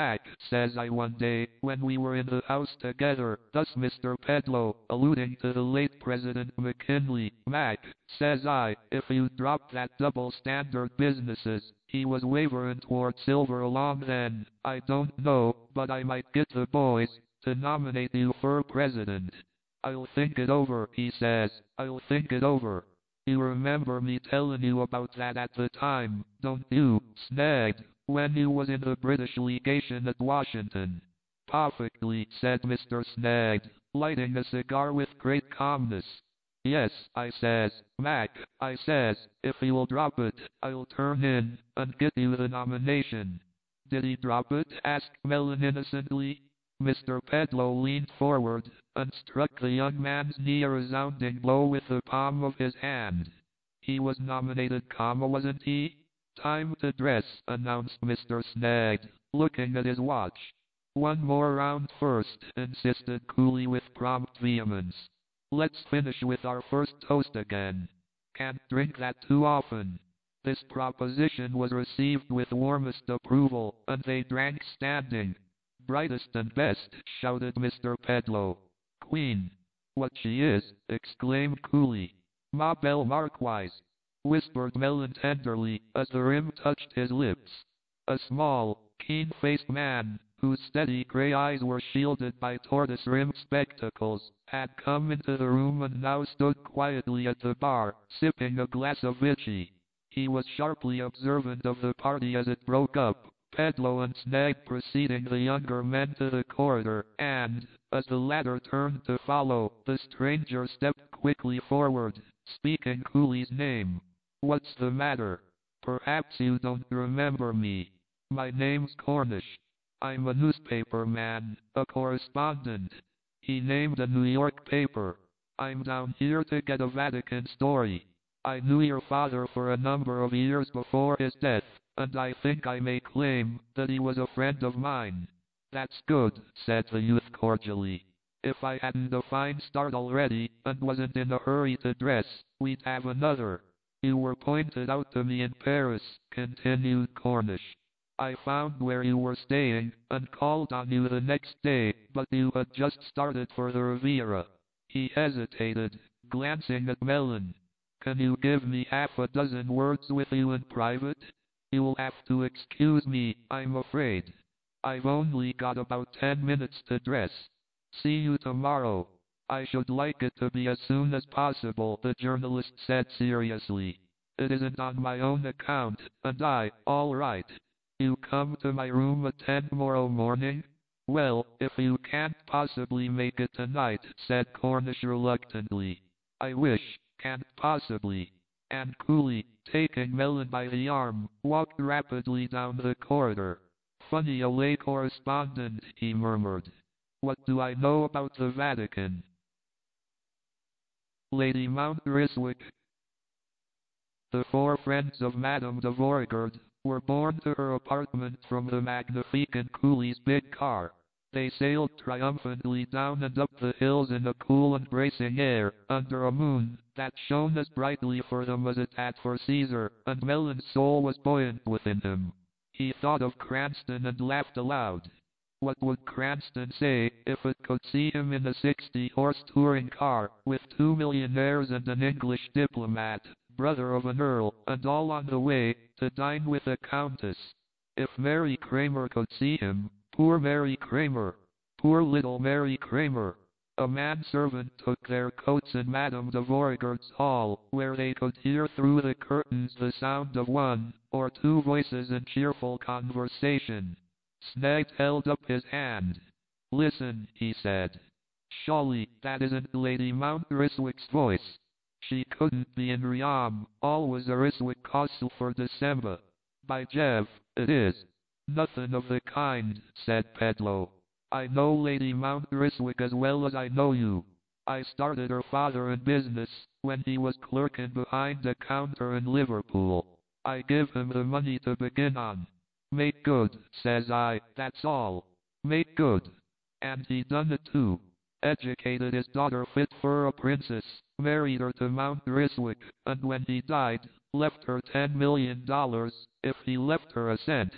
says I one day, when we were in the house together, thus Mister Pedlow, alluding to the late President McKinley. Mac, says I, if you drop that double standard businesses, he was wavering toward silver along then, I don't know, but I might get the boys to nominate you for president. I'll think it over, he says, I'll think it over. You remember me telling you about that at the time, don't you, Snagged, when you was in the British legation at Washington? Perfectly, said Mister Snagged, lighting a cigar with great calmness. Yes, I says, Mac, I says, if you'll drop it, I'll turn in and get you the nomination. Did he drop it? Asked Mellon innocently. Mister Pedlow leaned forward and struck the young man's knee a resounding blow with the palm of his hand. He was nominated, comma, wasn't he? Time to dress, announced Mister Snagged, looking at his watch. One more round first, insisted Cooley with prompt vehemence. Let's finish with our first toast again. Can't drink that too often. This proposition was received with warmest approval, and they drank standing. Brightest and best, shouted Mister Pedlow. Queen. What she is, exclaimed Cooley. Ma Belle Marquise, whispered Mellon tenderly, as the rim touched his lips. A small, keen-faced man, whose steady gray eyes were shielded by tortoise-rimmed spectacles, had come into the room and now stood quietly at the bar, sipping a glass of vichy. He was sharply observant of the party as it broke up, Pedlow and Snag preceding the younger men to the corridor, and, as the latter turned to follow, the stranger stepped quickly forward, speaking Cooley's name. What's the matter? Perhaps you don't remember me. My name's Cornish. I'm a newspaper man, a correspondent. He named a New York paper. I'm down here to get a Vatican story. I knew your father for a number of years before his death, and I think I may claim that he was a friend of mine. That's good, said the youth cordially. If I hadn't a fine start already, and wasn't in a hurry to dress, we'd have another. You were pointed out to me in Paris, continued Cornish. I found where you were staying, and called on you the next day, but you had just started for the Riviera. He hesitated, glancing at Mellon. Can you give me half a dozen words with you in private? You'll have to excuse me, I'm afraid. I've only got about ten minutes to dress. See you tomorrow. I should like it to be as soon as possible, the journalist said seriously. It isn't on my own account, and I, all right. You come to my room at ten tomorrow morning? Well, if you can't possibly make it tonight, said Cornish reluctantly. I wish, can't possibly. And Cooley, taking Mellon by the arm, walked rapidly down the corridor. Funny a lay correspondent, he murmured. What do I know about the Vatican? Lady Mount Griswick. The four friends of Madame de Vorigerd were borne to her apartment from the Magnificent Cooley's big car. They sailed triumphantly down and up the hills in a cool and bracing air, under a moon that shone as brightly for them as it had for Caesar, and Mellon's soul was buoyant within him. He thought of Cranston and laughed aloud. What would Cranston say if it could see him in a sixty-horse touring car, with two millionaires and an English diplomat, brother of an earl, and all on the way to dine with a countess? If Mary Kramer could see him, poor Mary Kramer, poor little Mary Kramer. A manservant took their coats in Madame de Vorigerd's hall, where they could hear through the curtains the sound of one or two voices in cheerful conversation. Snag held up his hand. Listen, he said. Surely that isn't Lady Mount Griswick's voice. She couldn't be in Riom, always a Griswick castle for December. By Jove, it is. Nothing of the kind, said Pedlow. I know Lady Mount Griswick as well as I know you. I started her father in business when he was clerking behind the counter in Liverpool. I give him the money to begin on. Make good, says I, that's all. Make good. And he done it too. Educated his daughter fit for a princess, married her to Mount Griswick, and when he died, left her ten million dollars, if he left her a cent.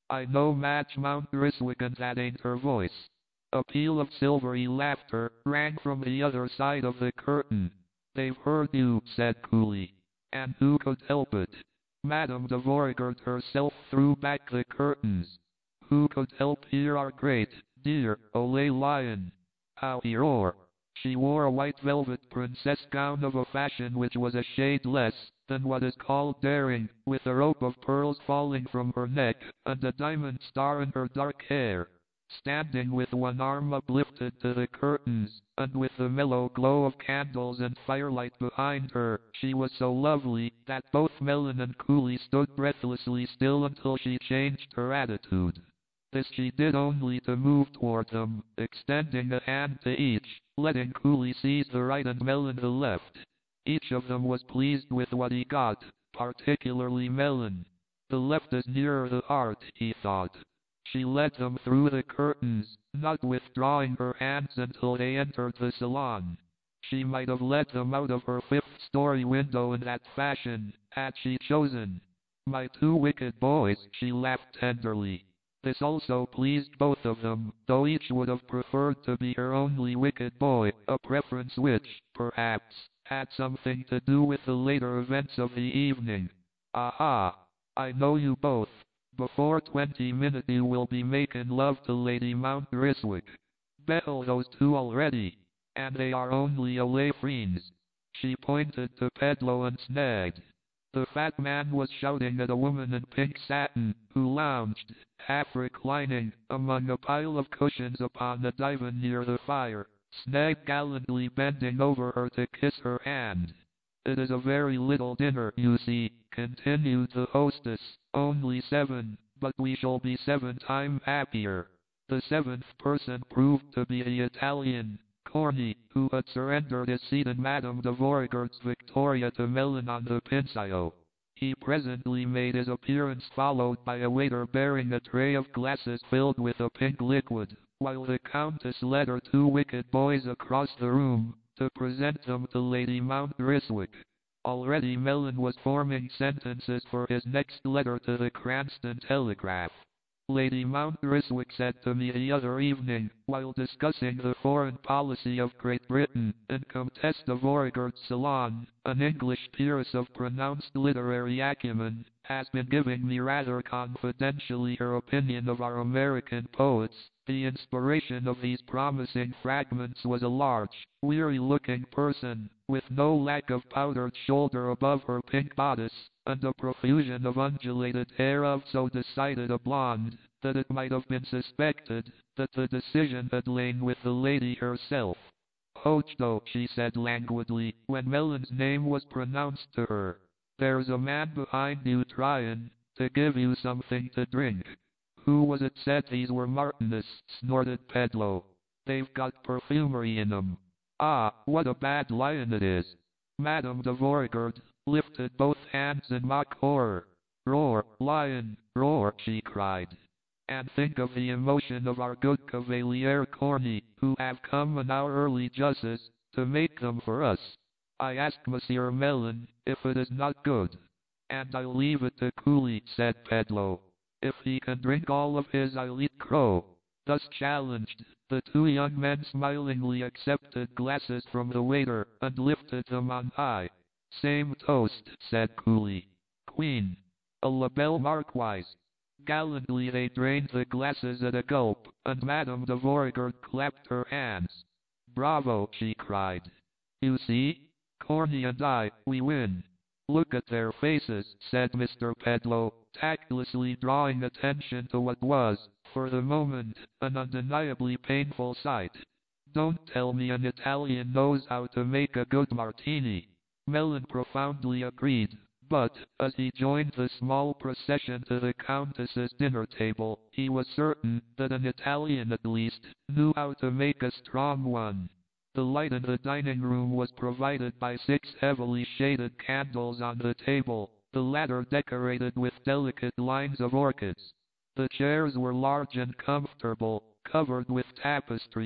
I know Madge Mount Griswick, and that ain't her voice. A peal of silvery laughter rang from the other side of the curtain. They've heard you, said Cooley. And who could help it? Madame de Vorigerd herself threw back the curtains. Who could help hear our great, dear, Ole Lyon? How he roared! She wore a white velvet princess gown of a fashion which was a shade less than what is called daring, with a rope of pearls falling from her neck, and a diamond star in her dark hair. Standing with one arm uplifted to the curtains, and with the mellow glow of candles and firelight behind her, she was so lovely that both Mellon and Cooley stood breathlessly still until she changed her attitude. This she did only to move toward them, extending a hand to each, letting Cooley seize the right and Mellon the left. Each of them was pleased with what he got, particularly Mellon. The left is nearer the heart, he thought. She led them through the curtains, not withdrawing her hands until they entered the salon. She might have led them out of her fifth-story window in that fashion, had she chosen. My two wicked boys, she laughed tenderly. This also pleased both of them, though each would have preferred to be her only wicked boy, a preference which, perhaps, had something to do with the later events of the evening. Aha! I know you both. Before twenty minutes you will be making love to Lady Mount Griswick. Beheld those two already, and they are only away friends. She pointed to Pedlo and Snag. The fat man was shouting at a woman in pink satin, who lounged, half reclining, among a pile of cushions upon the divan near the fire, Snag gallantly bending over her to kiss her hand. It is a very little dinner, you see, continued the hostess, only seven, but we shall be seven times happier. The seventh person proved to be the Italian, Corney, who had surrendered his seat in Madame de Vorigerd's Victoria to Mellon on the Pincio. He presently made his appearance, followed by a waiter bearing a tray of glasses filled with a pink liquid, while the Countess led her two wicked boys across the room, to present them to Lady Mount Griswick. Already Mellon was forming sentences for his next letter to the Cranston Telegraph. Lady Mount Griswick said to me the other evening, while discussing the foreign policy of Great Britain, in Comtesse de Vorigerd's salon, an English peeress of pronounced literary acumen has been giving me rather confidentially her opinion of our American poets. The inspiration of these promising fragments was a large, weary-looking person, with no lack of powdered shoulder above her pink bodice, and a profusion of undulated hair of so decided a blonde, that it might have been suspected that the decision had lain with the lady herself. "Hochdo," she said languidly, when Mellon's name was pronounced to her. "There's a man behind you trying to give you something to drink." "Who was it said these were Martinists?" snorted Pedlo. "They've got perfumery in 'em. Ah, what a bad lion it is!" Madame de Vorigerd lifted both hands in mock horror. "Roar, lion, roar!" she cried. "And think of the emotion of our good Cavalier Corney, who have come an hour early just as to make them for us. I ask Monsieur Mellon if it is not good." "And I'll leave it to Cooley," said Pedlo. "If he can drink all of his I'll eat crow." Thus challenged, the two young men smilingly accepted glasses from the waiter, and lifted them on high. "Same toast," said Cooley. "Queen. A la belle Marquise." Gallantly they drained the glasses at a gulp, and Madame de Vorigerd clapped her hands. "Bravo!" she cried. "You see? Corney and I, we win." "Look at their faces," said Mister Pedlo, tactlessly drawing attention to what was, for the moment, an undeniably painful sight. "Don't tell me an Italian knows how to make a good martini." Mellon profoundly agreed, but, as he joined the small procession to the Countess's dinner table, he was certain that an Italian at least knew how to make a strong one. The light in the dining room was provided by six heavily shaded candles on the table, the latter decorated with delicate lines of orchids. The chairs were large and comfortable, covered with tapestry,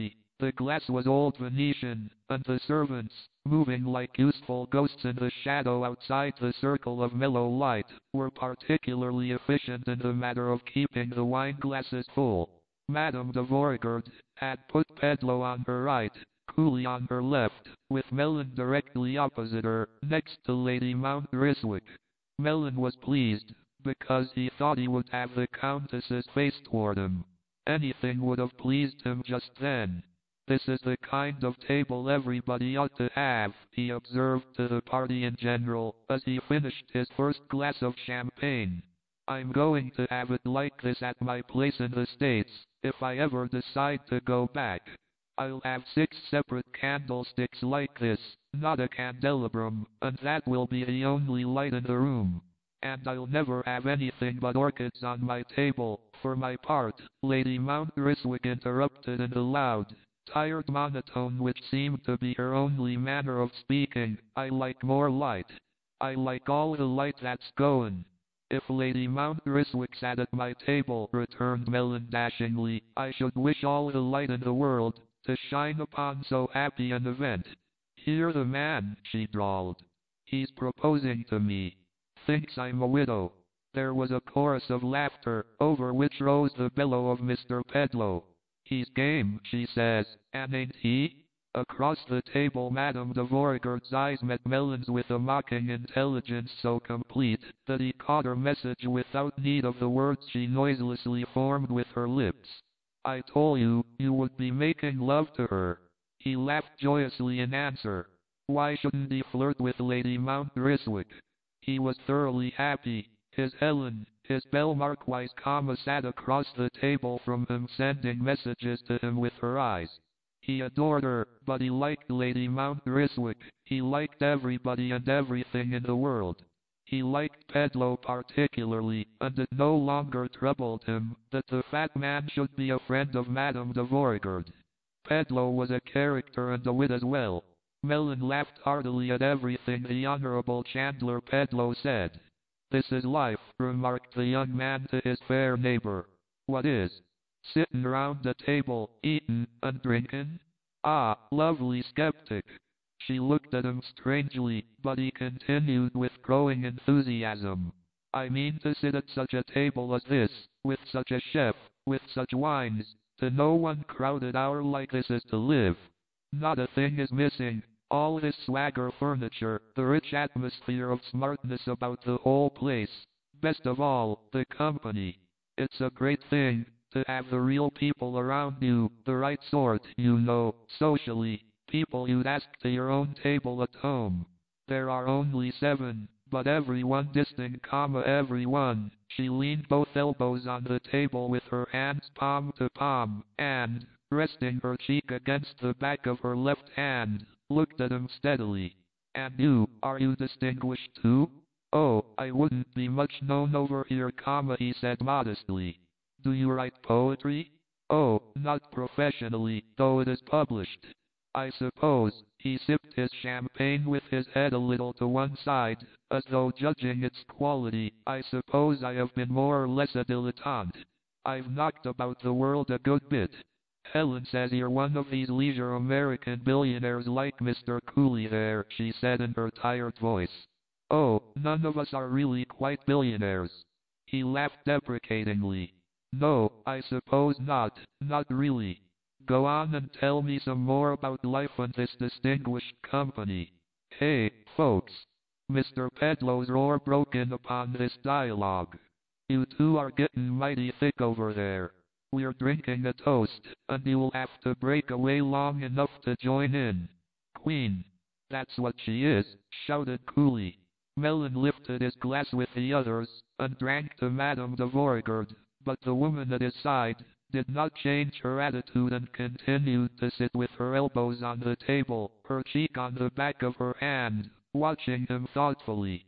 The glass was old Venetian, and the servants, moving like useful ghosts in the shadow outside the circle of mellow light, were particularly efficient in the matter of keeping the wine glasses full. Madame de Vorigerd had put Pedlo on her right, Cooley on her left, with Mellon directly opposite her, next to Lady Mount Griswick. Mellon was pleased, because he thought he would have the Countess's face toward him. Anything would have pleased him just then. "This is the kind of table everybody ought to have," he observed to the party in general, as he finished his first glass of champagne. "I'm going to have it like this at my place in the States, if I ever decide to go back. I'll have six separate candlesticks like this, not a candelabrum, and that will be the only light in the room. And I'll never have anything but orchids on my table. For my part," Lady Mount Griswick interrupted in a loud, tired monotone which seemed to be her only manner of speaking, "I like more light. I like all the light that's goin'." "If Lady Mount Griswick sat at my table," returned Mellon dashingly, "I should wish all the light in the world to shine upon so happy an event. Hear the man," she drawled. "He's proposing to me. Thinks I'm a widow." There was a chorus of laughter, over which rose the bellow of Mister Pedlo. "He's game," she says, "and ain't he?" Across the table Madame de Vorigerd's eyes met Mellon's with a mocking intelligence so complete that he caught her message without need of the words she noiselessly formed with her lips. "I told you, you would be making love to her." He laughed joyously in answer. Why shouldn't he flirt with Lady Mount Griswick? He was thoroughly happy. His Helen, his Belle Marquise comma sat across the table from him sending messages to him with her eyes. He adored her, but he liked Lady Mount Griswick. He liked everybody and everything in the world. He liked Pedlo particularly, and it no longer troubled him that the fat man should be a friend of Madame de Vorigerd. Pedlo was a character and a wit as well. Mellon laughed heartily at everything the Honorable Chandler Pedlo said. "This is life," remarked the young man to his fair neighbor. "What is? Sittin' round a table, eatin' and drinkin'? Ah, lovely skeptic." She looked at him strangely, but he continued with growing enthusiasm. "I mean to sit at such a table as this, with such a chef, with such wines. To know one crowded hour like this is to live. Not a thing is missing. All this swagger furniture, the rich atmosphere of smartness about the whole place. Best of all, the company. It's a great thing to have the real people around you, the right sort, you know, socially, people you'd ask to your own table at home. There are only seven, but every one distant, comma every one." She leaned both elbows on the table with her hands palm to palm, and, resting her cheek against the back of her left hand, looked at him steadily. "And you, are you distinguished too?" "Oh, I wouldn't be much known over here, comma," he said modestly. "Do you write poetry?" "Oh, not professionally, though it is published." "I suppose." He sipped his champagne with his head a little to one side, as though judging its quality. "I suppose I have been more or less a dilettante. I've knocked about the world a good bit. Helen says you're one of these leisure American billionaires like Mister Cooley there," she said in her tired voice. "Oh, none of us are really quite billionaires." He laughed deprecatingly. "No, I suppose not, not really. Go on and tell me some more about life and this distinguished company. Hey, folks." Mister Pedlo's roar broke in upon this dialogue. "You two are getting mighty thick over there. We're drinking a toast, and you'll have to break away long enough to join in. Queen." "That's what she is," shouted Cooley. Mellon lifted his glass with the others, and drank to Madame de Vorigerd, but the woman at his side did not change her attitude and continued to sit with her elbows on the table, her cheek on the back of her hand, watching him thoughtfully.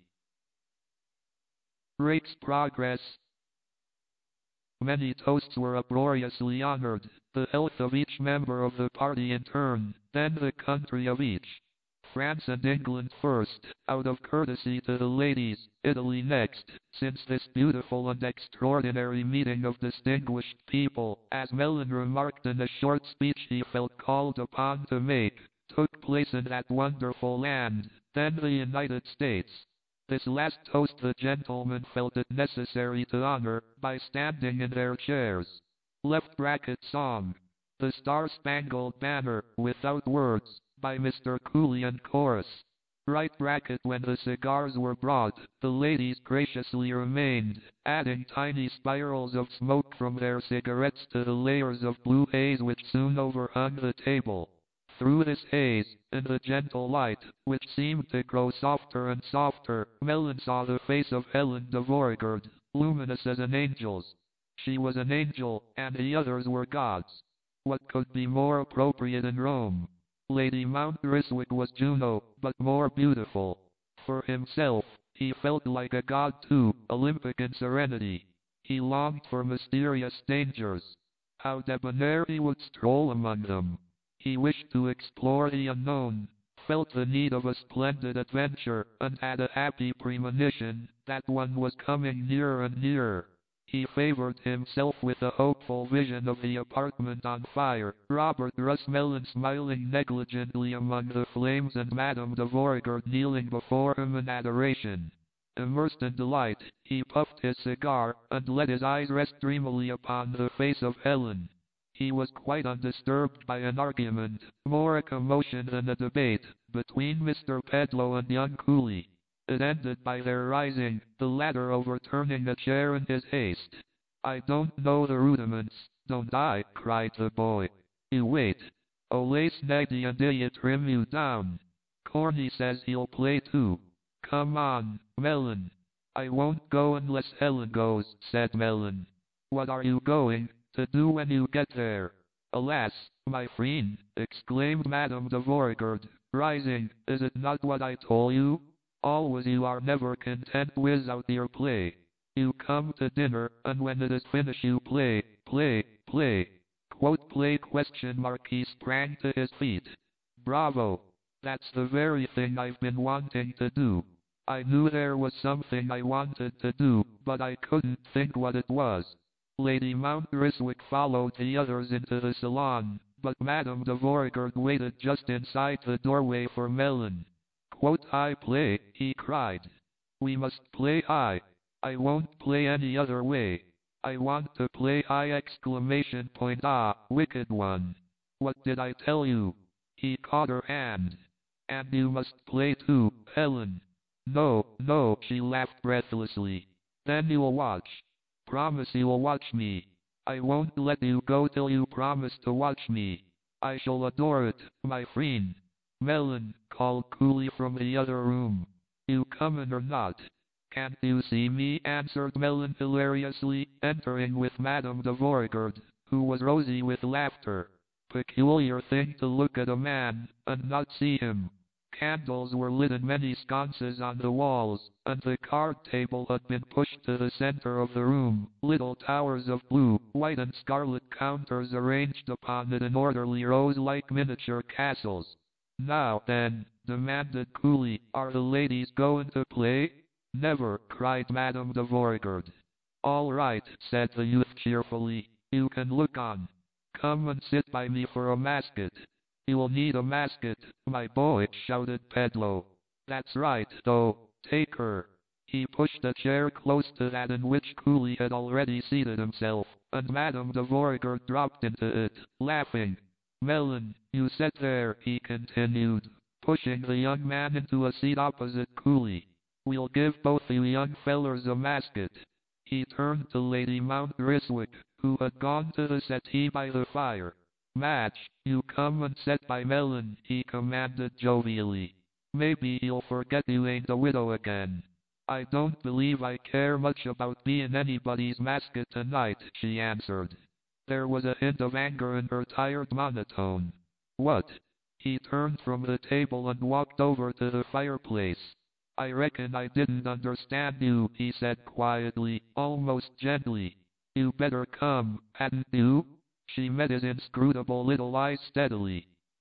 Rake's Progress. Many toasts were uproariously honored, the health of each member of the party in turn, then the country of each. France and England first, out of courtesy to the ladies, Italy next, since this beautiful and extraordinary meeting of distinguished people, as Mellon remarked in a short speech he felt called upon to make, took place in that wonderful land, then the United States. This last toast the gentlemen felt it necessary to honor, by standing in their chairs. Left bracket song. The Star-Spangled Banner, without words, by Mister Cooley and chorus. Right bracket when the cigars were brought, the ladies graciously remained, adding tiny spirals of smoke from their cigarettes to the layers of blue haze which soon overhung the table. Through this haze, in the gentle light, which seemed to grow softer and softer, Mellon saw the face of Helen de Vorigerd, luminous as an angel's. She was an angel, and the others were gods. What could be more appropriate in Rome? Lady Mount Griswick was Juno, but more beautiful. For himself, he felt like a god too, Olympic in serenity. He longed for mysterious dangers. How debonair he would stroll among them. He wished to explore the unknown, felt the need of a splendid adventure, and had a happy premonition that one was coming nearer and nearer. He favored himself with a hopeful vision of the apartment on fire, Robert Russ Mellon smiling negligently among the flames and Madame de Vorigerd kneeling before him in adoration. Immersed in delight, he puffed his cigar, and let his eyes rest dreamily upon the face of Helen. He was quite undisturbed by an argument, more a commotion than a debate, between Mister Pedlow and young Cooley. It ended by their rising, the latter overturning a chair in his haste. "I don't know the rudiments, don't I?" cried the boy. "You wait. Ole Snaggy and Ilya trim you down. Corny says he'll play too. Come on, Mellon." "I won't go unless Helen goes," said Mellon. "What are you going to do when you get there?" "Alas, my friend," exclaimed Madame de Vorigerd, rising, "is it not what I told you? Always you are never content without your play. You come to dinner, and when it is finished you play, play, play." Quote play question mark. He sprang to his feet. "Bravo! That's the very thing I've been wanting to do. I knew there was something I wanted to do, but I couldn't think what it was." Lady Mount Griswick followed the others into the salon, but Madame de Vorigerd waited just inside the doorway for Mellon. Quote "I play," he cried. "We must play high. I won't play any other way. I want to play high!" Exclamation point. "Ah, wicked one. What did I tell you?" He caught her hand. "And you must play too, Helen." "No, no," she laughed breathlessly. "Then you'll watch. Promise you'll watch me. I won't let you go till you promise to watch me. I shall adore it, my friend." "Mellon," called Cooley from the other room. "You coming or not?" "Can't you see me?" answered Mellon hilariously, entering with Madame de Vorigerd, who was rosy with laughter. Peculiar thing to look at a man, and not see him. Candles were lit in many sconces on the walls, and the card table had been pushed to the center of the room, little towers of blue, white and scarlet counters arranged upon it in orderly rows like miniature castles. "Now then," demanded Cooley, "are the ladies going to play?" "Never!" cried Madame de Vorigerd. "All right," said the youth cheerfully, "you can look on. Come and sit by me for a masket." "You'll need a masket, my boy," shouted Pedlow. "That's right, though, take her." He pushed a chair close to that in which Cooley had already seated himself, and Madame de Vorigerd dropped into it, laughing. "Mellon, you sit there," he continued, pushing the young man into a seat opposite Cooley. "We'll give both you young fellers a masket." He turned to Lady Mount Griswick, who had gone to the settee by the fire. "Madge, you come and sit by Mellon," he commanded jovially. "Maybe he'll forget you ain't a widow again." "I don't believe I care much about being anybody's masket tonight," she answered. There was a hint of anger in her tired monotone. "What?" He turned from the table and walked over to the fireplace. "I reckon I didn't understand you," he said quietly, almost gently. "You better come, hadn't you?" She met his inscrutable little eyes steadily.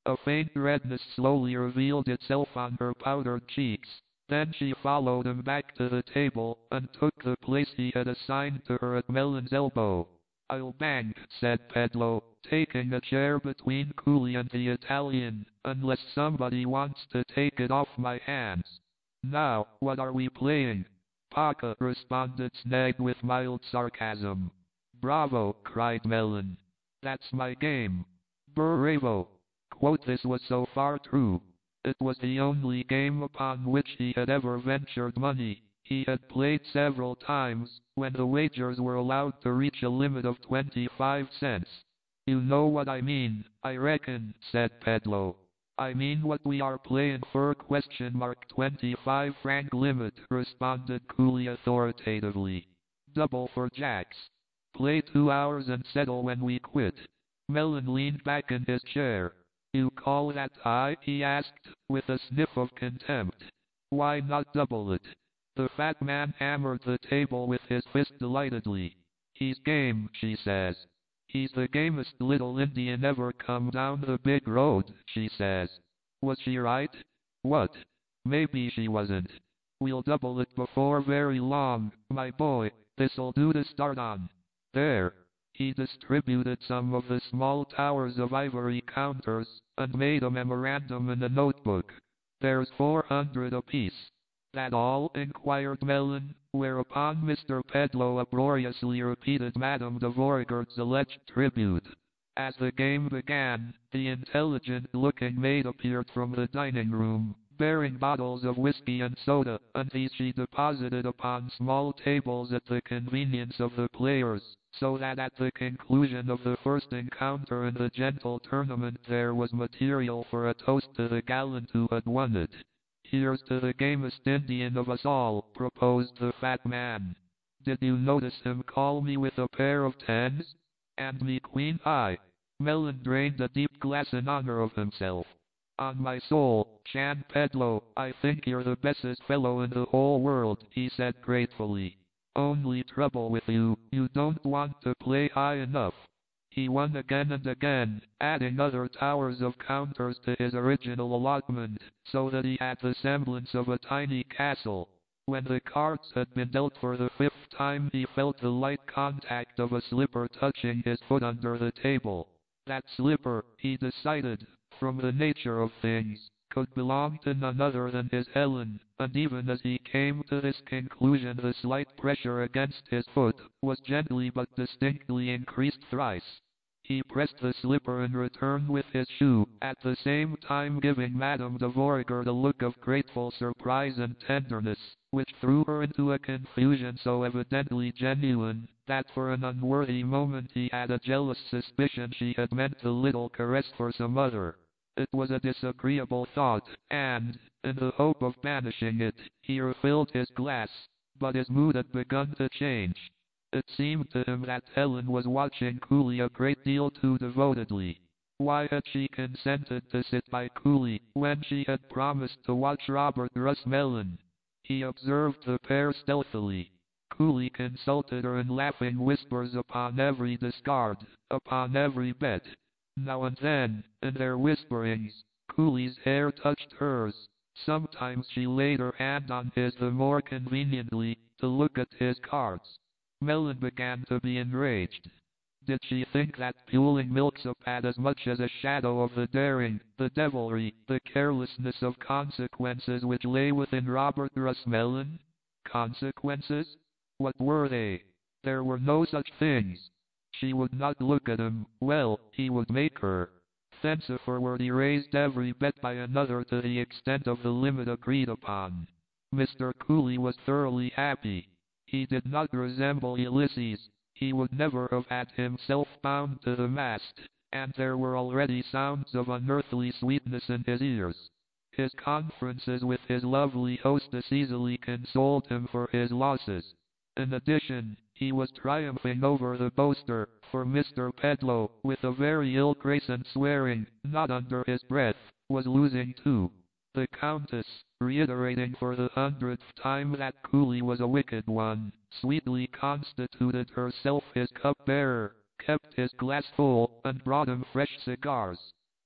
A faint redness slowly revealed itself on her powdered cheeks. Then she followed him back to the table, and took the place he had assigned to her at Mellon's elbow. "I'll bank," said Pedlo, taking a chair between Cooley and the Italian, "unless somebody wants to take it off my hands." "Now, what are we playing?" "Poker," responded Snag with mild sarcasm. "Bravo!" cried Mellon. "That's my game." "Bravo!" Quote, this was so far true. It was the only game upon which he had ever ventured money. He had played several times, when the wagers were allowed to reach a limit of twenty-five cents. "You know what I mean, I reckon," said Pedlo. "I mean what we are playing for, question mark twenty-five franc limit," responded Cooley authoritatively. "Double for jacks. Play two hours and settle when we quit." Mellon leaned back in his chair. "You call that high?" he asked, with a sniff of contempt. "Why not double it?" The fat man hammered the table with his fist delightedly. "He's game," she says. "He's the gamest little Indian ever come down the big road," she says. Was she right? What? Maybe she wasn't. "We'll double it before very long, my boy. This'll do to start on. There." He distributed some of the small towers of ivory counters, and made a memorandum in a notebook. "There's four hundred apiece." "That all?" inquired Mellon, whereupon Mister Pedlo uproariously repeated Madame de Vorigerd's alleged tribute. As the game began, the intelligent-looking maid appeared from the dining room, bearing bottles of whiskey and soda, and these she deposited upon small tables at the convenience of the players, so that at the conclusion of the first encounter in the gentle tournament there was material for a toast to the gallant who had won it. "Here's to the gamest Indian of us all," proposed the fat man. "Did you notice him call me with a pair of tens? And me queen high?" Mellon drained a deep glass in honor of himself. "On my soul, Chan Pedlo, I think you're the bestest fellow in the whole world," he said gratefully. "Only trouble with you, you don't want to play high enough." He won again and again, adding other towers of counters to his original allotment, so that he had the semblance of a tiny castle. When the cards had been dealt for the fifth time, he felt the light contact of a slipper touching his foot under the table. That slipper, he decided, from the nature of things, could belong to none other than his Helen, and even as he came to this conclusion the slight pressure against his foot was gently but distinctly increased thrice. He pressed the slipper in return with his shoe, at the same time giving Madame de Vorigerd a look of grateful surprise and tenderness, which threw her into a confusion so evidently genuine, that for an unworthy moment he had a jealous suspicion she had meant the little caress for some other. It was a disagreeable thought, and, in the hope of banishing it, he refilled his glass, but his mood had begun to change. It seemed to him that Helen was watching Cooley a great deal too devotedly. Why had she consented to sit by Cooley, when she had promised to watch Robert Russ Mellon? He observed the pair stealthily. Cooley consulted her in laughing whispers upon every discard, upon every bet. Now and then, in their whisperings, Cooley's hair touched hers. Sometimes she laid her hand on his the more conveniently, to look at his cards. Mellon began to be enraged. Did she think that puling milksop had as much as a shadow of the daring, the devilry, the carelessness of consequences which lay within Robert Russ Mellon? Consequences? What were they? There were no such things. She would not look at him. Well, he would make her. Thenceforward he raised every bet by another to the extent of the limit agreed upon. Mister Cooley was thoroughly happy. He did not resemble Ulysses. He would never have had himself bound to the mast, and there were already sounds of unearthly sweetness in his ears. His conferences with his lovely hostess easily consoled him for his losses. In addition, he was triumphing over the boaster, for Mister Pedlo, with a very ill grace and swearing, not under his breath, was losing too. The Countess, reiterating for the hundredth time that Cooley was a wicked one, sweetly constituted herself his cup-bearer, kept his glass full, and brought him fresh cigars.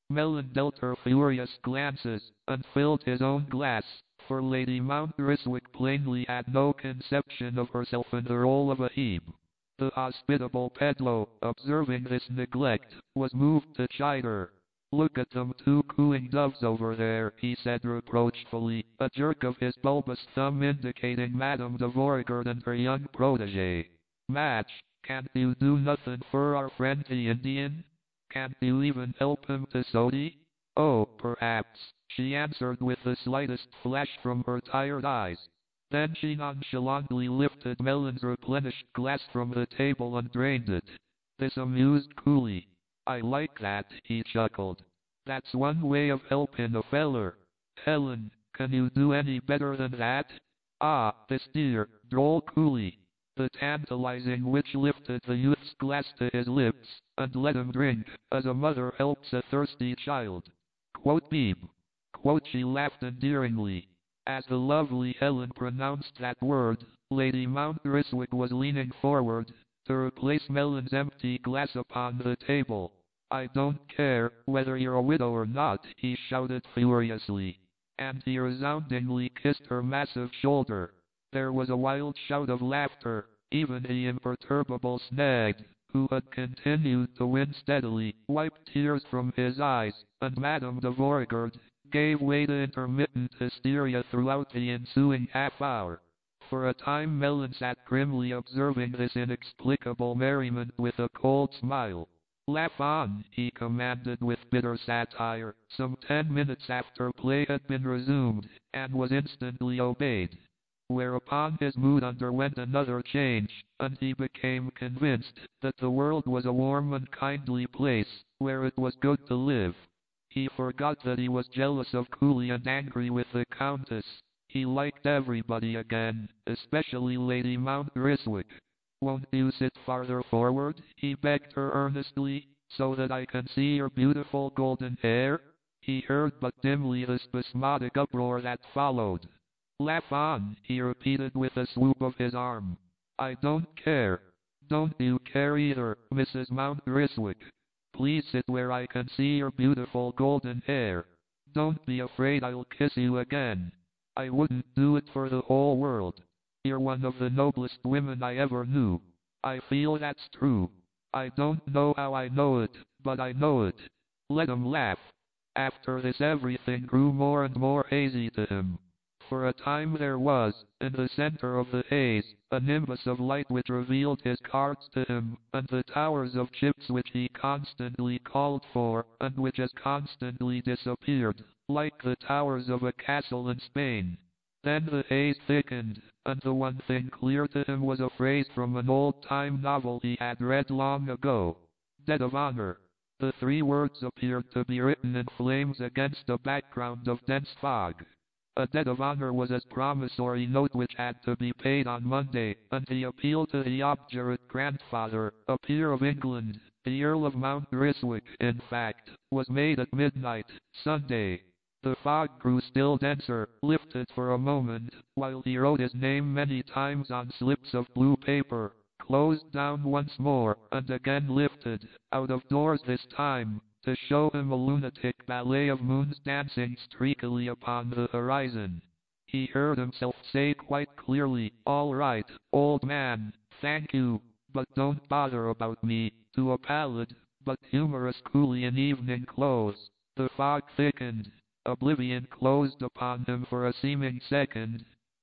Mellon dealt her furious glances, and filled his own glass, for Lady Mount Griswick plainly had no conception of herself in the role of a Hebe. The hospitable Pedlo, observing this neglect, was moved to chide her. "Look at them two cooing doves over there," he said reproachfully, a jerk of his bulbous thumb indicating Madame de Vorigerd and her young protege. "Madge, can't you do nothing for our friend the Indian? Can't you even help him to sody?" "Oh, perhaps," she answered with the slightest flash from her tired eyes. Then she nonchalantly lifted Mellon's replenished glass from the table and drained it. This amused Cooley. "I like that," he chuckled. "That's one way of helping a feller. Helen, can you do any better than that?" "Ah, this dear, droll Cooley." The tantalizing witch lifted the youth's glass to his lips, and let him drink, as a mother helps a thirsty child. "Quote Beebe." Quote she laughed endearingly. As the lovely Helen pronounced that word, Lady Mount Griswick was leaning forward, to replace Mellon's empty glass upon the table. "I don't care whether you're a widow or not," he shouted furiously. And he resoundingly kissed her massive shoulder. There was a wild shout of laughter. Even the imperturbable Snag, who had continued to win steadily, wiped tears from his eyes, and Madame de Vorigerd gave way to intermittent hysteria throughout the ensuing half-hour. For a time Mellon sat grimly observing this inexplicable merriment with a cold smile. "Laugh on," he commanded with bitter satire, some ten minutes after play had been resumed, and was instantly obeyed. Whereupon his mood underwent another change, and he became convinced that the world was a warm and kindly place, where it was good to live. He forgot that he was jealous of Cooley and angry with the Countess. He liked everybody again, especially Lady Mount Griswick. "Won't you sit farther forward?" he begged her earnestly, "so that I can see your beautiful golden hair?" He heard but dimly the spasmodic uproar that followed. "Laugh on," he repeated with a swoop of his arm. "I don't care. Don't you care either, Missus Mount Griswick. Please sit where I can see your beautiful golden hair. Don't be afraid I'll kiss you again. I wouldn't do it for the whole world. You're one of the noblest women I ever knew. I feel that's true. I don't know how I know it, but I know it." Let him laugh. After this everything grew more and more hazy to him. For a time there was, in the center of the haze, a nimbus of light which revealed his cards to him, and the towers of chips which he constantly called for, and which as constantly disappeared, like the towers of a castle in Spain. Then the haze thickened, and the one thing clear to him was a phrase from an old-time novel he had read long ago. "Debt of honor." The three words appeared to be written in flames against a background of dense fog. A debt of honor was a promissory note which had to be paid on Monday, and the appeal to the obdurate grandfather, a peer of England, the Earl of Mount Griswick, in fact, was made at midnight, Sunday. The fog grew still denser, lifted for a moment, while he wrote his name many times on slips of blue paper, closed down once more, and again lifted, out of doors this time, to show him a lunatic ballet of moons dancing streakily upon the horizon. He heard himself say quite clearly, "All right, old man, thank you, but don't bother about me," to a pallid, but humorous Cooley in evening clothes. The fog thickened. Oblivion closed upon him for a seeming second.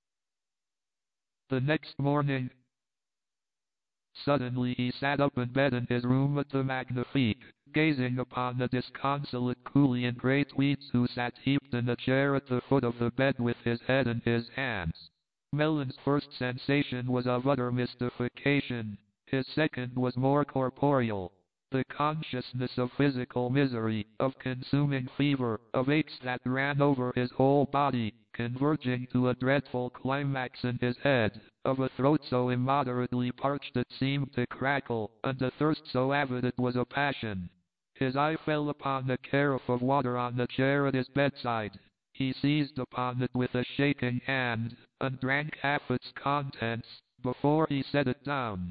The next morning, suddenly he sat up in bed in his room at the Magnifique, gazing upon the disconsolate Cooley in grey tweeds who sat heaped in a chair at the foot of the bed with his head in his hands. Mellon's first sensation was of utter mystification. His second was more corporeal. The consciousness of physical misery, of consuming fever, of aches that ran over his whole body, converging to a dreadful climax in his head, of a throat so immoderately parched it seemed to crackle, and a thirst so avid it was a passion. His eye fell upon the carafe of water on the chair at his bedside. He seized upon it with a shaking hand, and drank half its contents, before he set it down.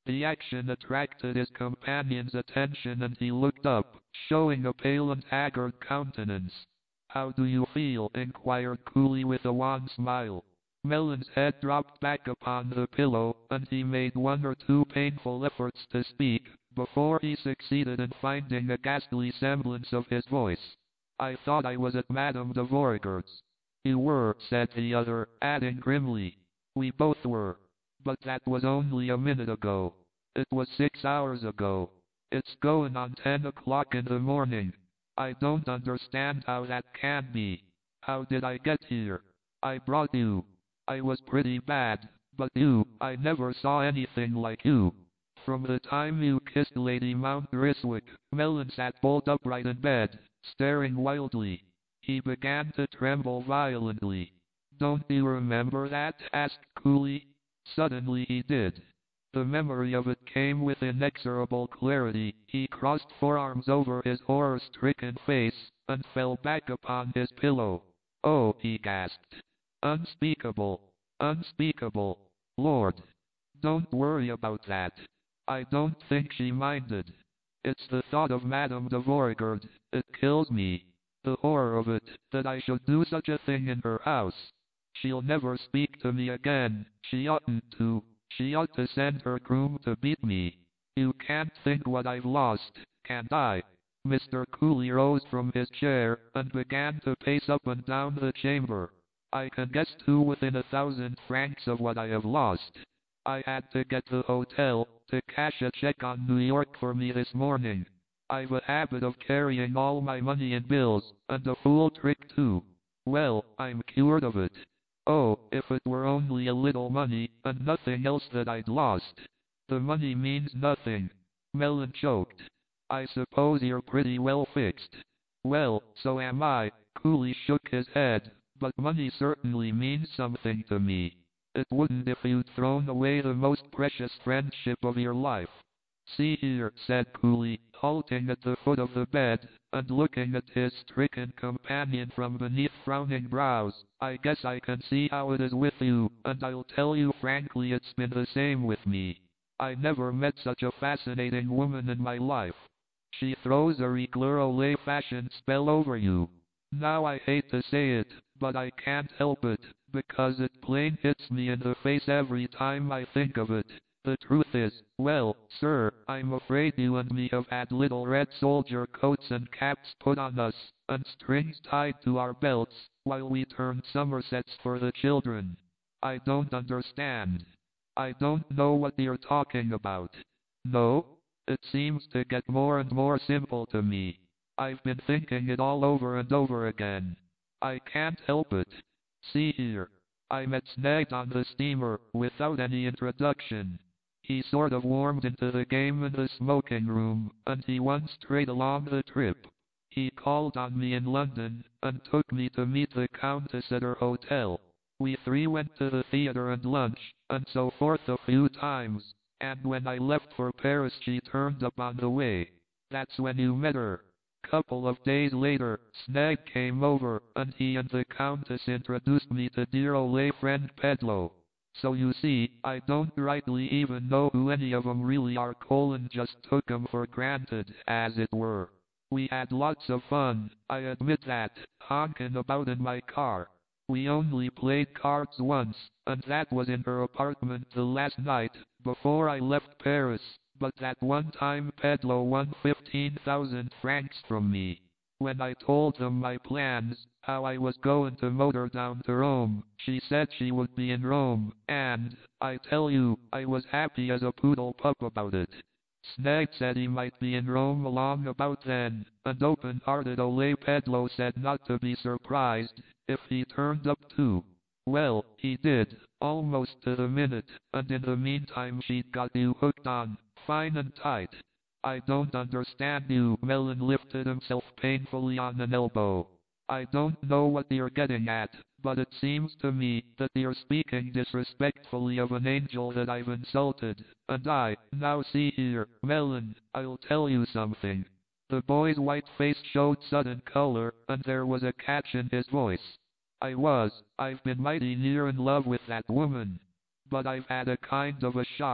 The action attracted his companion's attention and he looked up, showing a pale and haggard countenance. "How do you feel?" inquired Cooley with a wan smile. Mellon's head dropped back upon the pillow, and he made one or two painful efforts to speak, before he succeeded in finding a ghastly semblance of his voice. "I thought I was at Madame de Vorigerd's." "You were," said the other, adding grimly, "we both were. But that was only a minute ago. It was six hours ago. It's going on ten o'clock in the morning. I don't understand how that can be. How did I get here? I brought you. I was pretty bad, but you, I never saw anything like you. From the time you kissed Lady Mount Griswick." Mellon sat bolt upright in bed, staring wildly. He began to tremble violently. "Don't you remember that?" asked Cooley. Suddenly he did. The memory of it came with inexorable clarity. He crossed forearms over his horror-stricken face, and fell back upon his pillow. "Oh," he gasped. "Unspeakable. Unspeakable. Lord. Don't worry about that. I don't think she minded. It's the thought of Madame de Vorigerd. It kills me. The horror of it, that I should do such a thing in her house. She'll never speak to me again. She oughtn't to. She ought to send her groom to beat me. You can't think what I've lost, can't I?" Mister Cooley rose from his chair, and began to pace up and down the chamber. "I can guess too within a thousand francs of what I have lost. I had to get the hotel to cash a check on New York for me this morning. I've a habit of carrying all my money in bills, and a fool trick too. Well, I'm cured of it. Oh, if it were only a little money, and nothing else that I'd lost. The money means nothing." Mellon choked. "I suppose you're pretty well fixed." "Well, so am I." Cooley shook his head. "But money certainly means something to me. It wouldn't if you'd thrown away the most precious friendship of your life." "See here," said Cooley, halting at the foot of the bed, and looking at his stricken companion from beneath frowning brows. "I guess I can see how it is with you, and I'll tell you frankly it's been the same with me. I never met such a fascinating woman in my life. She throws a Reclus Olay fashion spell over you. Now I hate to say it, but I can't help it, because it plain hits me in the face every time I think of it. The truth is, well, sir, I'm afraid you and me have had little red soldier coats and caps put on us, and strings tied to our belts, while we turned somersets for the children. I don't understand. I don't know what you're talking about. No? It seems to get more and more simple to me. I've been thinking it all over and over again. I can't help it. See here. I met Snaggs on the steamer, without any introduction. He sort of warmed into the game in the smoking room, and he went straight along the trip. He called on me in London, and took me to meet the Countess at her hotel. We three went to the theatre and lunch, and so forth a few times, and when I left for Paris she turned up on the way. That's when you met her. Couple of days later, Snaggs came over, and he and the Countess introduced me to dear Olay friend Pedlo. So you see, I don't rightly even know who any of 'em really are. Colin just took 'em for granted, as it were. We had lots of fun, I admit that, honking about in my car. We only played cards once, and that was in her apartment the last night, before I left Paris, but that one time Pedlo won fifteen thousand francs from me. When I told them my plans, how I was going to motor down to Rome, she said she would be in Rome, and, I tell you, I was happy as a poodle pup about it. Snaggs said he might be in Rome along about then, and open-hearted Olay Pedlo said not to be surprised if he turned up too. Well, he did, almost to the minute, and in the meantime she'd got you hooked on, fine and tight. I don't understand you." Mellon lifted himself painfully on an elbow. "I don't know what you're getting at, but it seems to me that you're speaking disrespectfully of an angel that I've insulted, and I, now see here, Mellon, I'll tell you something." The boy's white face showed sudden color, and there was a catch in his voice. I was, I've been mighty near in love with that woman. But I've had a kind of a shock.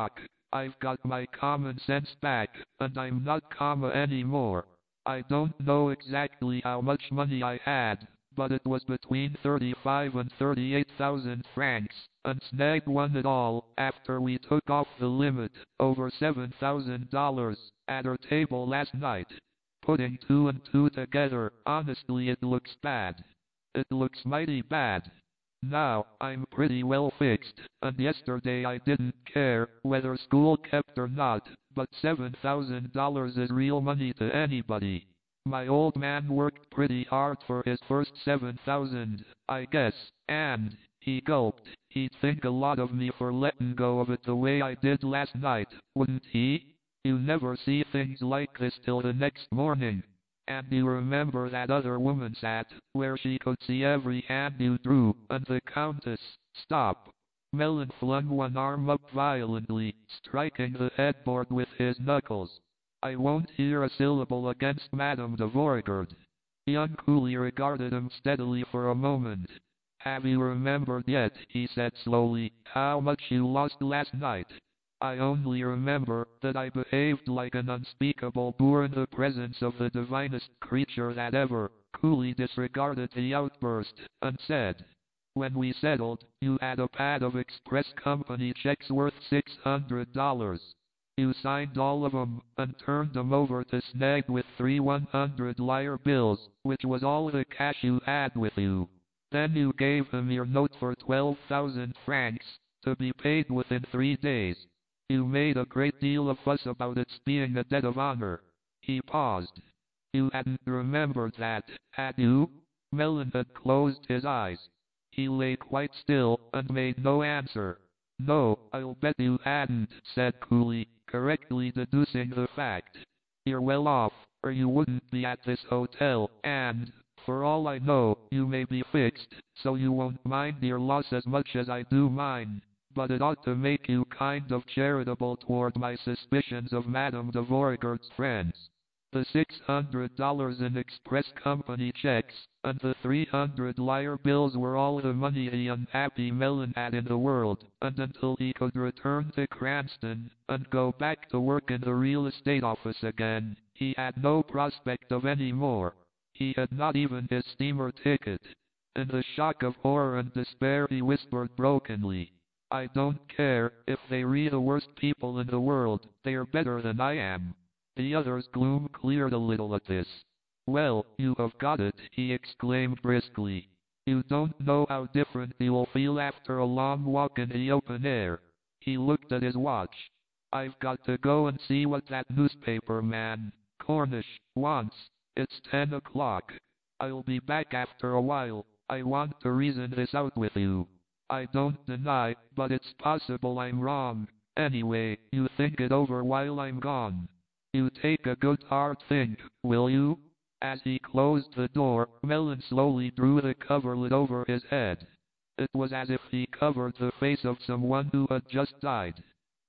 I've got my common sense back, and I'm not comma anymore. I don't know exactly how much money I had, but it was between thirty-five and thirty-eight thousand francs, and Snag won it all after we took off the limit, over seven thousand dollars, at her table last night. Putting two and two together, honestly it looks bad. It looks mighty bad. Now, I'm pretty well fixed, and yesterday I didn't care whether school kept or not, but seven thousand dollars is real money to anybody. My old man worked pretty hard for his first seven thousand, I guess, and, he gulped, he'd think a lot of me for letting go of it the way I did last night, wouldn't he? You never see things like this till the next morning. And you remember that other woman sat, where she could see every hand you drew, and the Countess, stop. Mellon flung one arm up violently, striking the headboard with his knuckles. I won't hear a syllable against Madame de Vorigerd. Young Cooley regarded him steadily for a moment. Have you remembered yet, he said slowly, how much you lost last night? I only remember that I behaved like an unspeakable boor in the presence of the divinest creature that ever. Cooley disregarded the outburst, and said, when we settled, you had a pad of express company checks worth six hundred dollars. You signed all of 'em, and turned 'em over to Snag with three one hundred lire bills, which was all the cash you had with you. Then you gave him your note for twelve thousand francs, to be paid within three days. You made a great deal of fuss about its being a debt of honor. He paused. You hadn't remembered that, had you? Mellon had closed his eyes. He lay quite still, and made no answer. No, I'll bet you hadn't, said Cooley, correctly deducing the fact. You're well off, or you wouldn't be at this hotel, and, for all I know, you may be fixed, so you won't mind your loss as much as I do mine. But it ought to make you kind of charitable toward my suspicions of Madame de Vorigerd's friends. The six hundred dollars in express company checks, and the three hundred lire bills were all the money the unhappy Mellon had in the world, and until he could return to Cranston, and go back to work in the real estate office again, he had no prospect of any more. He had not even his steamer ticket. In the shock of horror and despair he whispered brokenly, I don't care if they re the worst people in the world, they're better than I am. The other's gloom cleared a little at this. Well, you have got it, he exclaimed briskly. You don't know how different you'll feel after a long walk in the open air. He looked at his watch. I've got to go and see what that newspaper man, Cornish, wants. It's ten o'clock. I'll be back after a while. I want to reason this out with you. I don't deny, but it's possible I'm wrong. Anyway, you think it over while I'm gone. You take a good hard think, will you? As he closed the door, Mellon slowly drew the coverlet over his head. It was as if he covered the face of someone who had just died.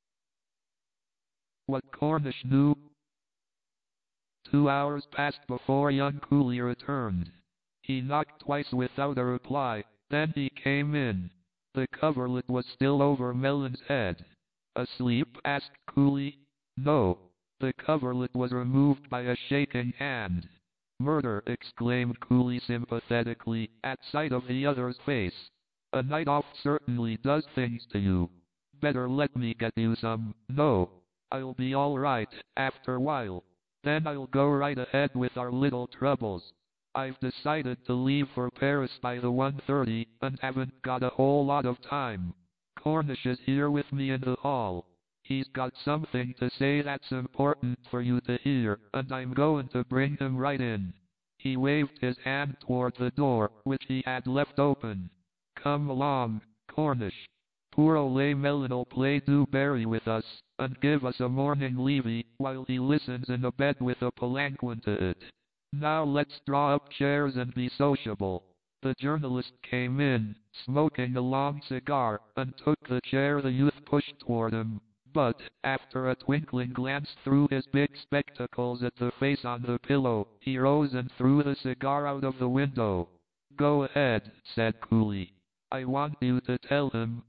What Cornish knew. Two hours passed before young Cooley returned. He knocked twice without a reply, then he came in. The coverlet was still over Mellon's head. Asleep? Asked Cooley. No. The coverlet was removed by a shaking hand. Murder! Exclaimed Cooley sympathetically, at sight of the other's face. A night off certainly does things to you. Better let me get you some. No. I'll be all right, after a while. Then I'll go right ahead with our little troubles. I've decided to leave for Paris by the one thirty, and haven't got a whole lot of time. Cornish is here with me in the hall. He's got something to say that's important for you to hear, and I'm going to bring him right in. He waved his hand toward the door, which he had left open. Come along, Cornish. Poor Ole Mellon'll play Dewberry with us, and give us a morning levee, while he listens in a bed with a palanquin to it. Now let's draw up chairs and be sociable. The journalist came in, smoking a long cigar, and took the chair the youth pushed toward him. But, after a twinkling glance through his big spectacles at the face on the pillow, he rose and threw the cigar out of the window. Go ahead, said Cooley. I want you to tell him,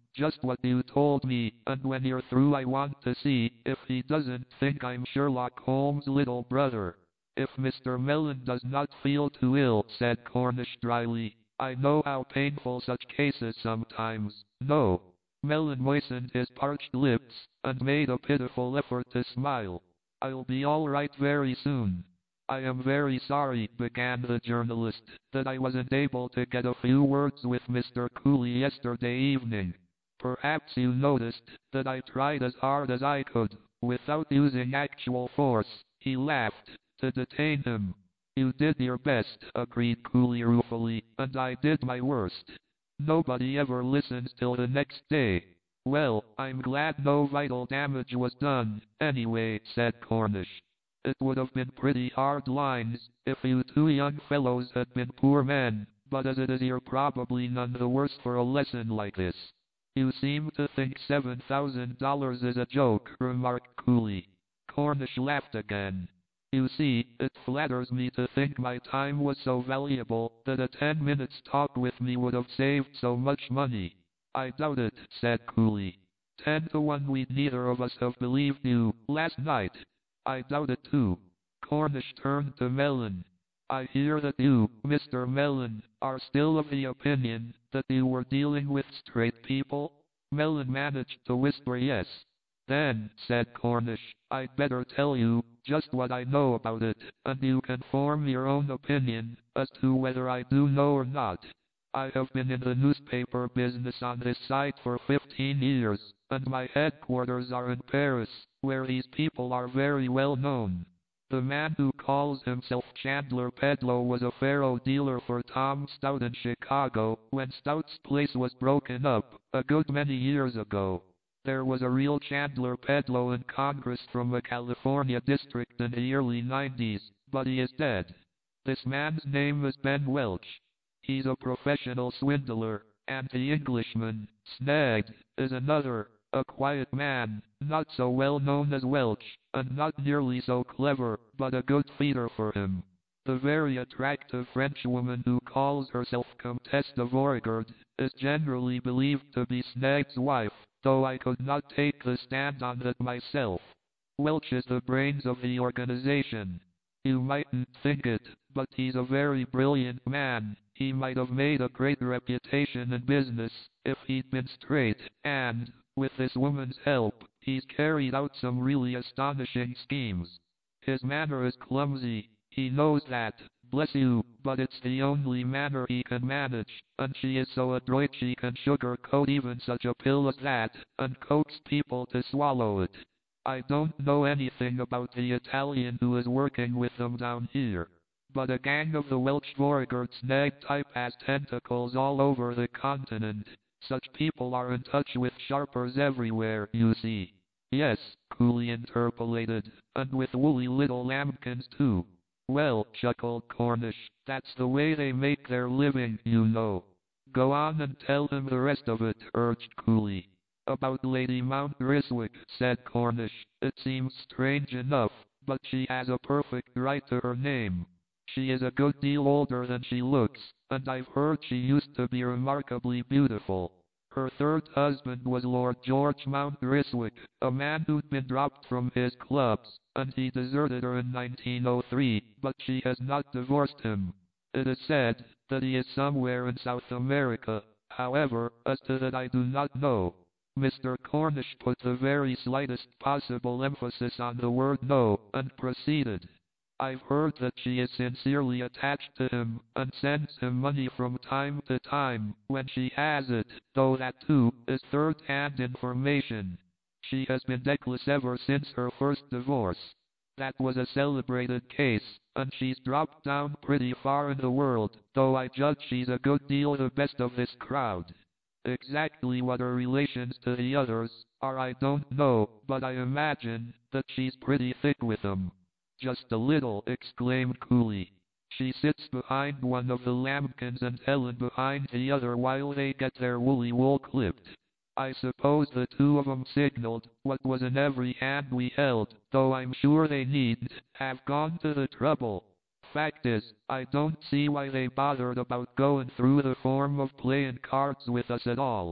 just what you told me, and when you're through I want to see if he doesn't think I'm Sherlock Holmes' little brother. If Mister Mellon does not feel too ill, said Cornish dryly. I know how painful such cases sometimes. No. Mellon moistened his parched lips, and made a pitiful effort to smile. I'll be all right very soon. I am very sorry, began the journalist, that I wasn't able to get a few words with Mister Cooley yesterday evening. Perhaps you noticed that I tried as hard as I could, without using actual force. He laughed, to detain him. You did your best, agreed Cooley ruefully, and I did my worst. Nobody ever listens till the next day. Well, I'm glad no vital damage was done, anyway, said Cornish. It would have been pretty hard lines, if you two young fellows had been poor men, but as it is you're probably none the worse for a lesson like this. You seem to think seven thousand dollars is a joke, remarked Cooley. Cornish laughed again. You see, it flatters me to think my time was so valuable that a ten minutes talk with me would have saved so much money. I doubt it, said Cooley. Ten to one we'd neither of us have believed you, last night. I doubt it too. Cornish turned to Mellon. I hear that you, Mister Mellon, are still of the opinion that you were dealing with straight people? Mellon managed to whisper yes. Then, said Cornish, I'd better tell you just what I know about it, and you can form your own opinion as to whether I do know or not. I have been in the newspaper business on this side for fifteen years, and my headquarters are in Paris, where these people are very well known. The man who calls himself Chandler Pedlow was a faro dealer for Tom Stout in Chicago when Stout's place was broken up, a good many years ago. There was a real Chandler Pedlow in Congress from a California district in the early nineties, but he is dead. This man's name is Ben Welch. He's a professional swindler, and the Englishman, Snagged, is another, a quiet man, not so well known as Welch, and not nearly so clever, but a good feeder for him. The very attractive Frenchwoman who calls herself Comtesse de Vorigerd is generally believed to be Snagg's wife, though I could not take the stand on that myself. Welch is the brains of the organization. You mightn't think it, but he's a very brilliant man. He might have made a great reputation in business if he'd been straight, and, with this woman's help, he's carried out some really astonishing schemes. His manner is clumsy. He knows that, bless you, but it's the only manner he can manage, and she is so adroit she can sugarcoat even such a pill as that, and coax people to swallow it. I don't know anything about the Italian who is working with them down here, but a gang of the Welch-Vorigerd Snag type has tentacles all over the continent. Such people are in touch with sharpers everywhere, you see. Yes, Cooley interpolated, and with woolly little lambkins too. Well, chuckled Cornish, that's the way they make their living, you know. Go on and tell him the rest of it, urged Cooley. About Lady Mount Griswick, said Cornish, it seems strange enough, but she has a perfect right to her name. She is a good deal older than she looks, and I've heard she used to be remarkably beautiful. Her third husband was Lord George Mount Griswick, a man who'd been dropped from his clubs, and he deserted her in nineteen oh three, but she has not divorced him. It is said that he is somewhere in South America. However, as to that I do not know. Mister Cornish put the very slightest possible emphasis on the word no, and proceeded. I've heard that she is sincerely attached to him, and sends him money from time to time, when she has it, though that too is third-hand information. She has been deckless ever since her first divorce. That was a celebrated case, and she's dropped down pretty far in the world, though I judge she's a good deal the best of this crowd. Exactly what her relations to the others are I don't know, but I imagine that she's pretty thick with them. Just a little, exclaimed Cooley. She sits behind one of the lambkins and Helen behind the other while they get their woolly wool clipped. I suppose the two of 'em signaled what was in every hand we held, though I'm sure they needn't have gone to the trouble. Fact is, I don't see why they bothered about going through the form of playing cards with us at all.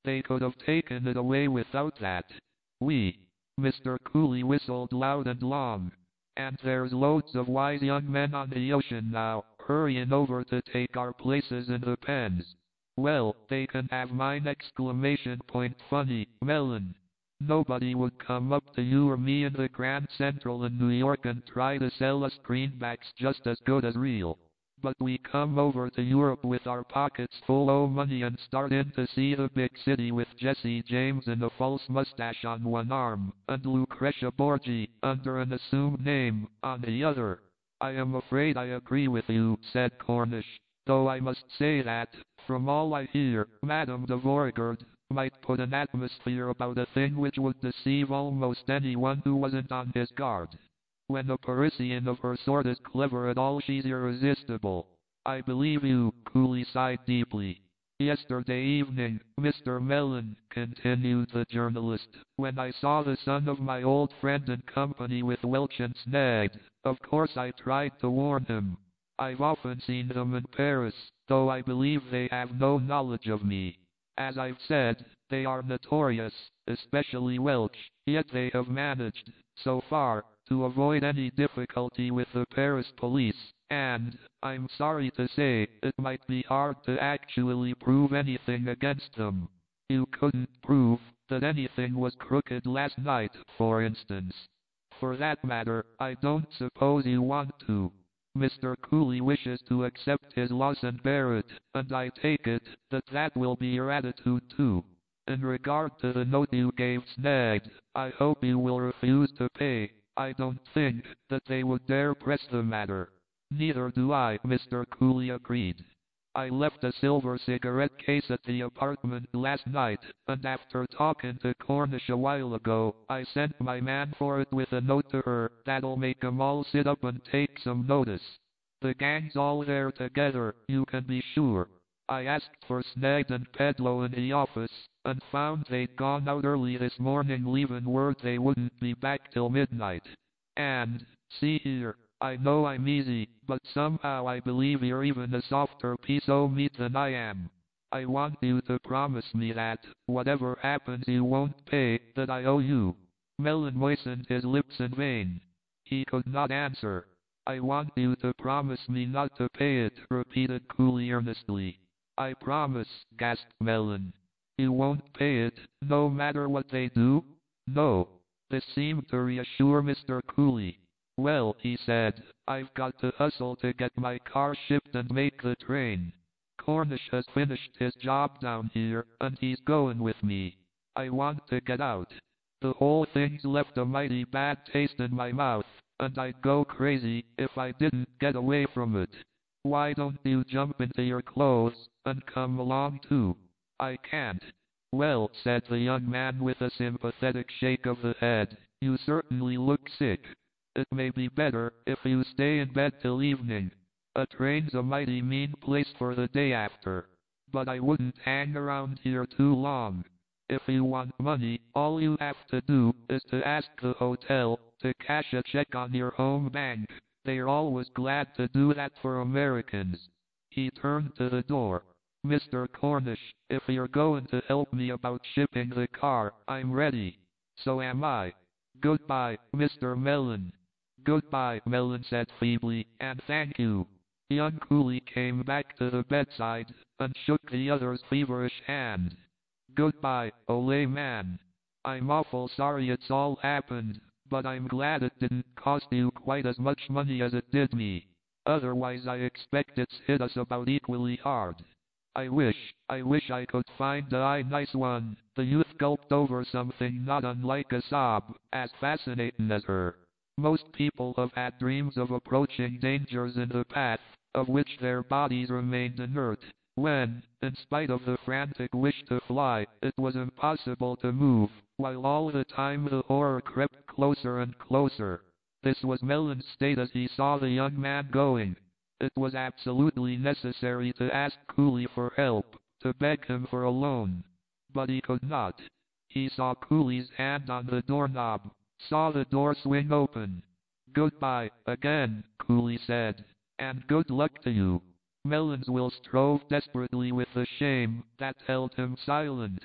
They could have taken it away without that. We. Mister Cooley whistled loud and long. And there's loads of wise young men on the ocean now, hurrying over to take our places in the pens. Well, they can have mine! Exclamation point. Funny, Mellon. Nobody would come up to you or me in the Grand Central in New York and try to sell us greenbacks just as good as real. But we come over to Europe with our pockets full o' money and start in to see the big city with Jesse James and a false mustache on one arm, and Lucretia Borgi, under an assumed name, on the other. I am afraid I agree with you, said Cornish, though I must say that, from all I hear, Madame de Vorigerd might put an atmosphere about a thing which would deceive almost anyone who wasn't on his guard. When a Parisian of her sort is clever at all, she's irresistible. I believe you, Cooley sighed deeply. Yesterday evening, Mister Mellon, continued the journalist, when I saw the son of my old friend in company with Welch and Snagged, of course I tried to warn him. I've often seen them in Paris, though I believe they have no knowledge of me. As I've said, they are notorious, especially Welch, yet they have managed, so far, to avoid any difficulty with the Paris police, and, I'm sorry to say, it might be hard to actually prove anything against them. You couldn't prove that anything was crooked last night, for instance. For that matter, I don't suppose you want to. Mister Cooley wishes to accept his loss and bear it, and I take it that that will be your attitude too. In regard to the note you gave Snagged, I hope you will refuse to pay. I don't think that they would dare press the matter. Neither do I, Mister Cooley agreed. I left a silver cigarette case at the apartment last night, and after talking to Cornish a while ago, I sent my man for it with a note to her that'll make 'em all sit up and take some notice. The gang's all there together, you can be sure. I asked for Snagged and Pedlo in the office, and found they'd gone out early this morning, leaving word they wouldn't be back till midnight. And, see here, I know I'm easy, but somehow I believe you're even a softer piece o' meat than I am. I want you to promise me that, whatever happens, you won't pay that I owe you. Mellon moistened his lips in vain. He could not answer. I want you to promise me not to pay it, repeated Cooley earnestly. I promise, gasped Mellon. You won't pay it, no matter what they do? No. This seemed to reassure Mister Cooley. Well, he said, I've got to hustle to get my car shipped and make the train. Cornish has finished his job down here, and he's going with me. I want to get out. The whole thing's left a mighty bad taste in my mouth, and I'd go crazy if I didn't get away from it. Why don't you jump into your clothes and come along too? I can't. Well, said the young man with a sympathetic shake of the head, you certainly look sick. It may be better if you stay in bed till evening. A train's a mighty mean place for the day after. But I wouldn't hang around here too long. If you want money, all you have to do is to ask the hotel to cash a check on your home bank. They're always glad to do that for Americans. He turned to the door. Mister Cornish, if you're going to help me about shipping the car, I'm ready. So am I. Goodbye, Mister Mellon. Goodbye, Mellon said feebly, and thank you. Young Cooley came back to the bedside, and shook the other's feverish hand. Goodbye, ole man. I'm awful sorry it's all happened, but I'm glad it didn't cost you quite as much money as it did me. Otherwise I expect it's hit us about equally hard. I wish, I wish I could find a nice one. The youth gulped over something not unlike a sob, as fascinating as her. Most people have had dreams of approaching dangers in the path, of which their bodies remained inert, when, in spite of the frantic wish to fly, it was impossible to move, while all the time the horror crept closer and closer. This was Mellon's state as he saw the young man going. It was absolutely necessary to ask Cooley for help, to beg him for a loan. But he could not. He saw Cooley's hand on the doorknob, saw the door swing open. Goodbye, again, Cooley said, and good luck to you. Mellon's will strove desperately with the shame that held him silent.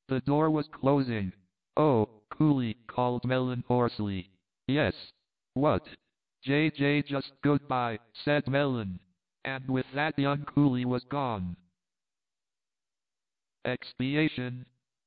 The door was closing. "Oh, Cooley," called Mellon hoarsely. "Yes. What?" "J J, just goodbye," said Mellon. And with that young Cooley was gone. Expiation.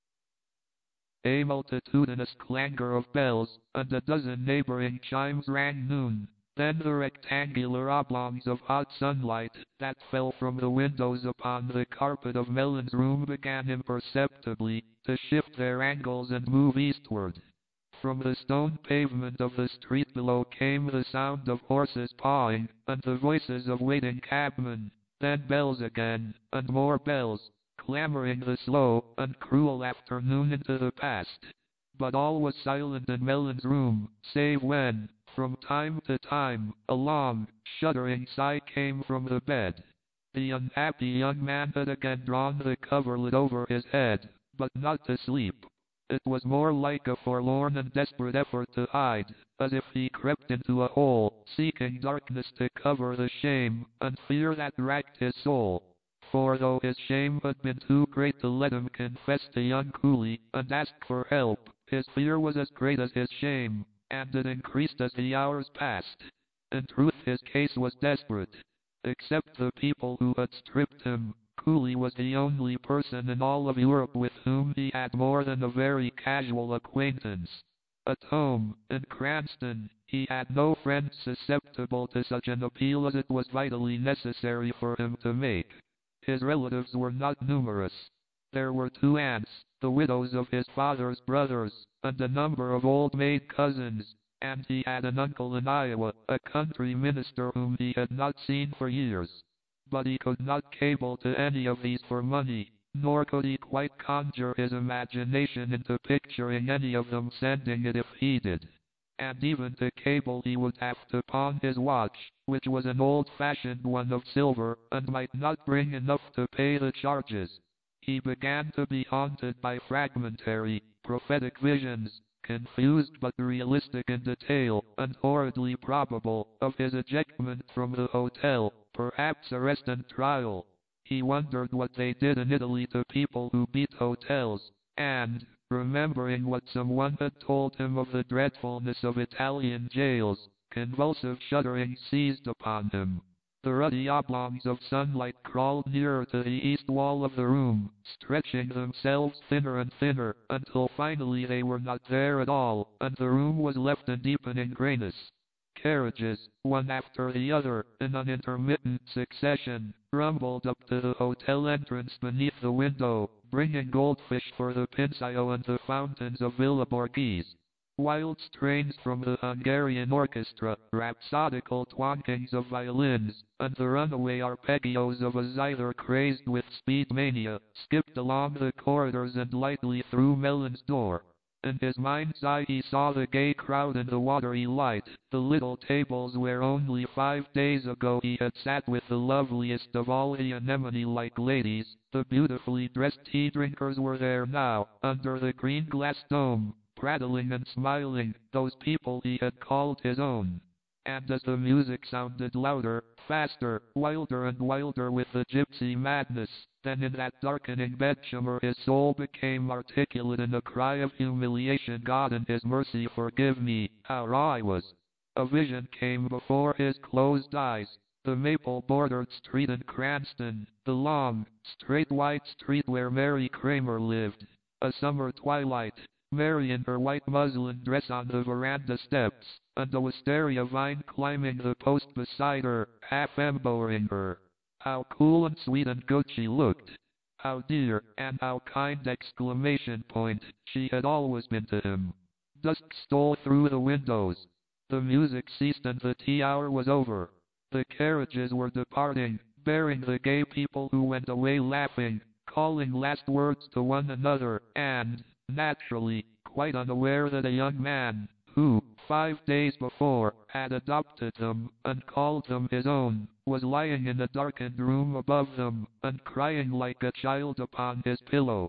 A multitudinous clangor of bells, and a dozen neighboring chimes rang noon. Then the rectangular oblongs of hot sunlight that fell from the windows upon the carpet of Mellon's room began imperceptibly to shift their angles and move eastward. From the stone pavement of the street below came the sound of horses pawing, and the voices of waiting cabmen. Then bells again, and more bells, clamoring the slow and cruel afternoon into the past. But all was silent in Mellon's room, save when, from time to time, a long, shuddering sigh came from the bed. The unhappy young man had again drawn the coverlet over his head, but not to sleep. It was more like a forlorn and desperate effort to hide, as if he crept into a hole, seeking darkness to cover the shame and fear that racked his soul. For though his shame had been too great to let him confess to young Cooley and ask for help, his fear was as great as his shame, and it increased as the hours passed. In truth, his case was desperate. Except the people who had stripped him, Cooley was the only person in all of Europe with whom he had more than a very casual acquaintance. At home, in Cranston, he had no friend susceptible to such an appeal as it was vitally necessary for him to make. His relatives were not numerous. There were two aunts, the widows of his father's brothers, and a number of old maid cousins, and he had an uncle in Iowa, a country minister whom he had not seen for years. But he could not cable to any of these for money, nor could he quite conjure his imagination into picturing any of them sending it if he did. And even to cable he would have to pawn his watch, which was an old-fashioned one of silver, and might not bring enough to pay the charges. He began to be haunted by fragmentary, prophetic visions, confused but realistic in detail, and horridly probable, of his ejectment from the hotel, perhaps arrest and trial. He wondered what they did in Italy to people who beat hotels, and, remembering what someone had told him of the dreadfulness of Italian jails, convulsive shuddering seized upon him. The ruddy oblongs of sunlight crawled nearer to the east wall of the room, stretching themselves thinner and thinner, until finally they were not there at all, and the room was left in deepening grayness. Carriages, one after the other, in an intermittent succession, rumbled up to the hotel entrance beneath the window, bringing goldfish for the Pincio and the fountains of Villa Borghese. Wild strains from the Hungarian orchestra, rhapsodical twankings of violins, and the runaway arpeggios of a zither crazed with speed mania, skipped along the corridors and lightly through Mellon's door. In his mind's eye he saw the gay crowd in the watery light, the little tables where only five days ago he had sat with the loveliest of all the anemone-like ladies. The beautifully dressed tea drinkers were there now, under the green glass dome, prattling and smiling, those people he had called his own. And as the music sounded louder, faster, wilder and wilder with the gypsy madness, then in that darkening bedchamber his soul became articulate in a cry of humiliation. God in his mercy forgive me, how raw I was. A vision came before his closed eyes. The maple-bordered street in Cranston, the long, straight white street where Mary Kramer lived. A summer twilight, Mary in her white muslin dress on the veranda steps, and a wisteria vine climbing the post beside her, half embowering her. How cool and sweet and good she looked. How dear, and how kind exclamation point, she had always been to him. Dusk stole through the windows. The music ceased and the tea hour was over. The carriages were departing, bearing the gay people who went away laughing, calling last words to one another, and, naturally, quite unaware that a young man, who, five days before, had adopted them and called them his own, was lying in a darkened room above them, and crying like a child upon his pillow.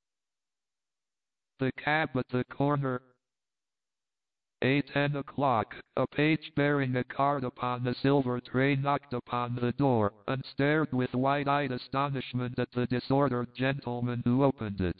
The cab at the corner. A ten o'clock, a page bearing a card upon a silver tray knocked upon the door, and stared with wide-eyed astonishment at the disordered gentleman who opened it.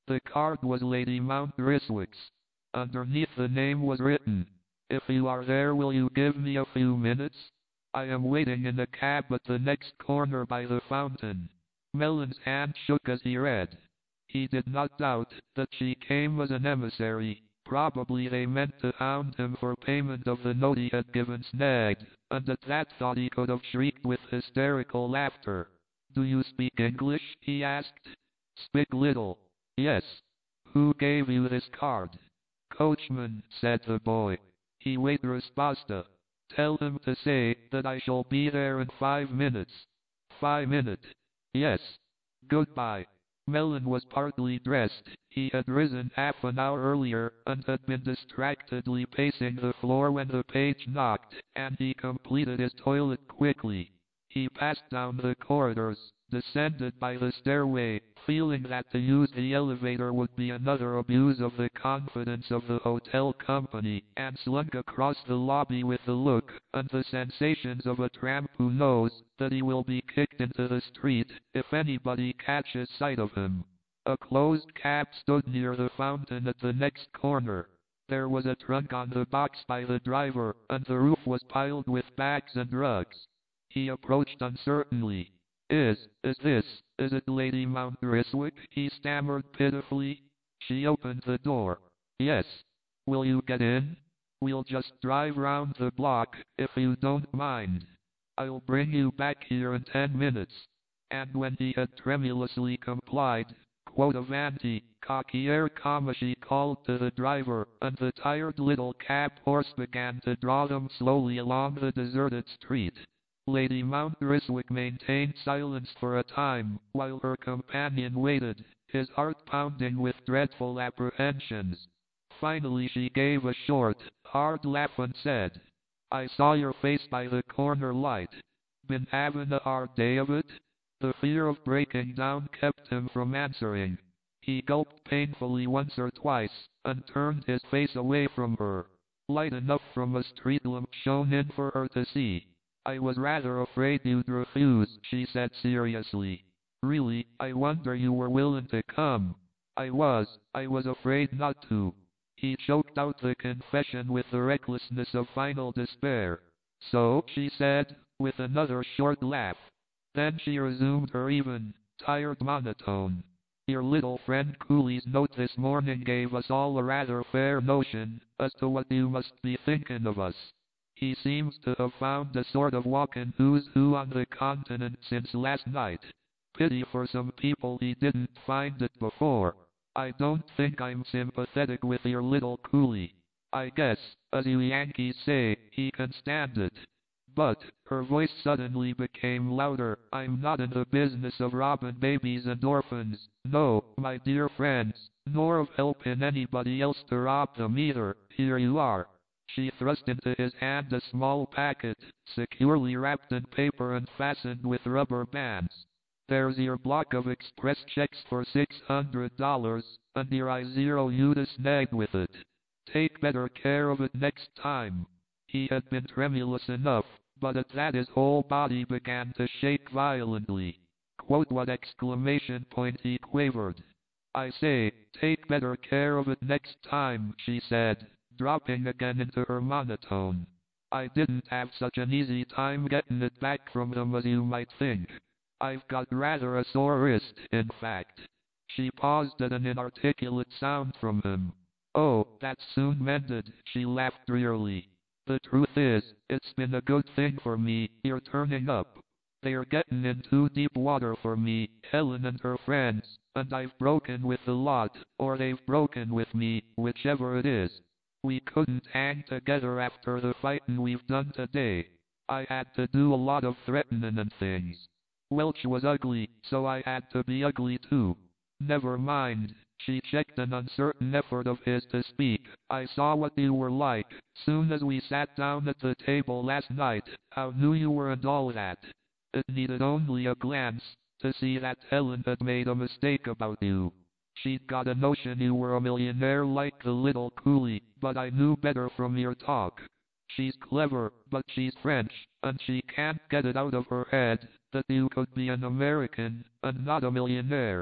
The card was Lady Mount Ryswick's. Underneath the name was written, "If you are there, will you give me a few minutes? I am waiting in a cab at the next corner by the fountain." Mellon's hand shook as he read. He did not doubt that she came as an emissary. Probably they meant to hound him for payment of the note he had given Snagg, and at that thought he could have shrieked with hysterical laughter. "Do you speak English?" he asked. "Speak little. Yes." "Who gave you this card?" "Coachman," said the boy. "He wait resposta. Tell him to say that I shall be there in five minutes." "Five minute. Yes. Goodbye." Mellon was partly dressed. He had risen half an hour earlier, and had been distractedly pacing the floor when the page knocked, and he completed his toilet quickly. He passed down the corridors, descended by the stairway, feeling that to use the elevator would be another abuse of the confidence of the hotel company, and slunk across the lobby with the look and the sensations of a tramp who knows that he will be kicked into the street if anybody catches sight of him. A closed cab stood near the fountain at the next corner. There was a trunk on the box by the driver, and the roof was piled with bags and rugs. He approached uncertainly. Is, is this, is it Lady Mount Ryswick?" he stammered pitifully. She opened the door. "Yes. Will you get in? We'll just drive round the block, if you don't mind. I'll bring you back here in ten minutes. And when he had tremulously complied, quod avanti, cocchiere comma she called to the driver, and the tired little cab horse began to draw them slowly along the deserted street. Lady Mount Ryswick maintained silence for a time, while her companion waited, his heart pounding with dreadful apprehensions. Finally she gave a short, hard laugh and said, "I saw your face by the corner light. Been having a hard day of it?" The fear of breaking down kept him from answering. He gulped painfully once or twice, and turned his face away from her. Light enough from a street lamp shone in for her to see. "I was rather afraid you'd refuse," she said seriously. "Really, I wonder you were willing to come." "I was, I was afraid not to." He choked out the confession with the recklessness of final despair. "So?" she said, with another short laugh. Then she resumed her even, tired monotone. "Your little friend Cooley's note this morning gave us all a rather fair notion as to what you must be thinking of us. He seems to have found a sort of walking who's who on the continent since last night. Pity for some people he didn't find it before. I don't think I'm sympathetic with your little Cooley. I guess, as you Yankees say, he can stand it. But," her voice suddenly became louder, "I'm not in the business of robbing babies and orphans, no, my dear friends, nor of helping anybody else to rob them either. Here you are." She thrust into his hand a small packet, securely wrapped in paper and fastened with rubber bands. "There's your block of express checks for six hundred dollars, and here I zero you to Snagg with it. Take better care of it next time." He had been tremulous enough, but at that his whole body began to shake violently. Quote what exclamation point he quavered. "I say, take better care of it next time," she said, dropping again into her monotone. "I didn't have such an easy time getting it back from them as you might think. I've got rather a sore wrist, in fact." She paused at an inarticulate sound from him. "Oh, that's soon mended," she laughed drearily. "The truth is, it's been a good thing for me, you're turning up. They're getting in too deep water for me, Helen and her friends, and I've broken with the lot, or they've broken with me, whichever it is. We couldn't hang together after the fightin' we've done today. I had to do a lot of threatening and things. Welch was ugly, so I had to be ugly too. Never mind." She checked an uncertain effort of his to speak. "I saw what you were like, soon as we sat down at the table last night, how new you were and all that. It needed only a glance to see that Helen had made a mistake about you. She'd got a notion you were a millionaire like the little Cooley, but I knew better from your talk. She's clever, but she's French, and she can't get it out of her head that you could be an American, and not a millionaire.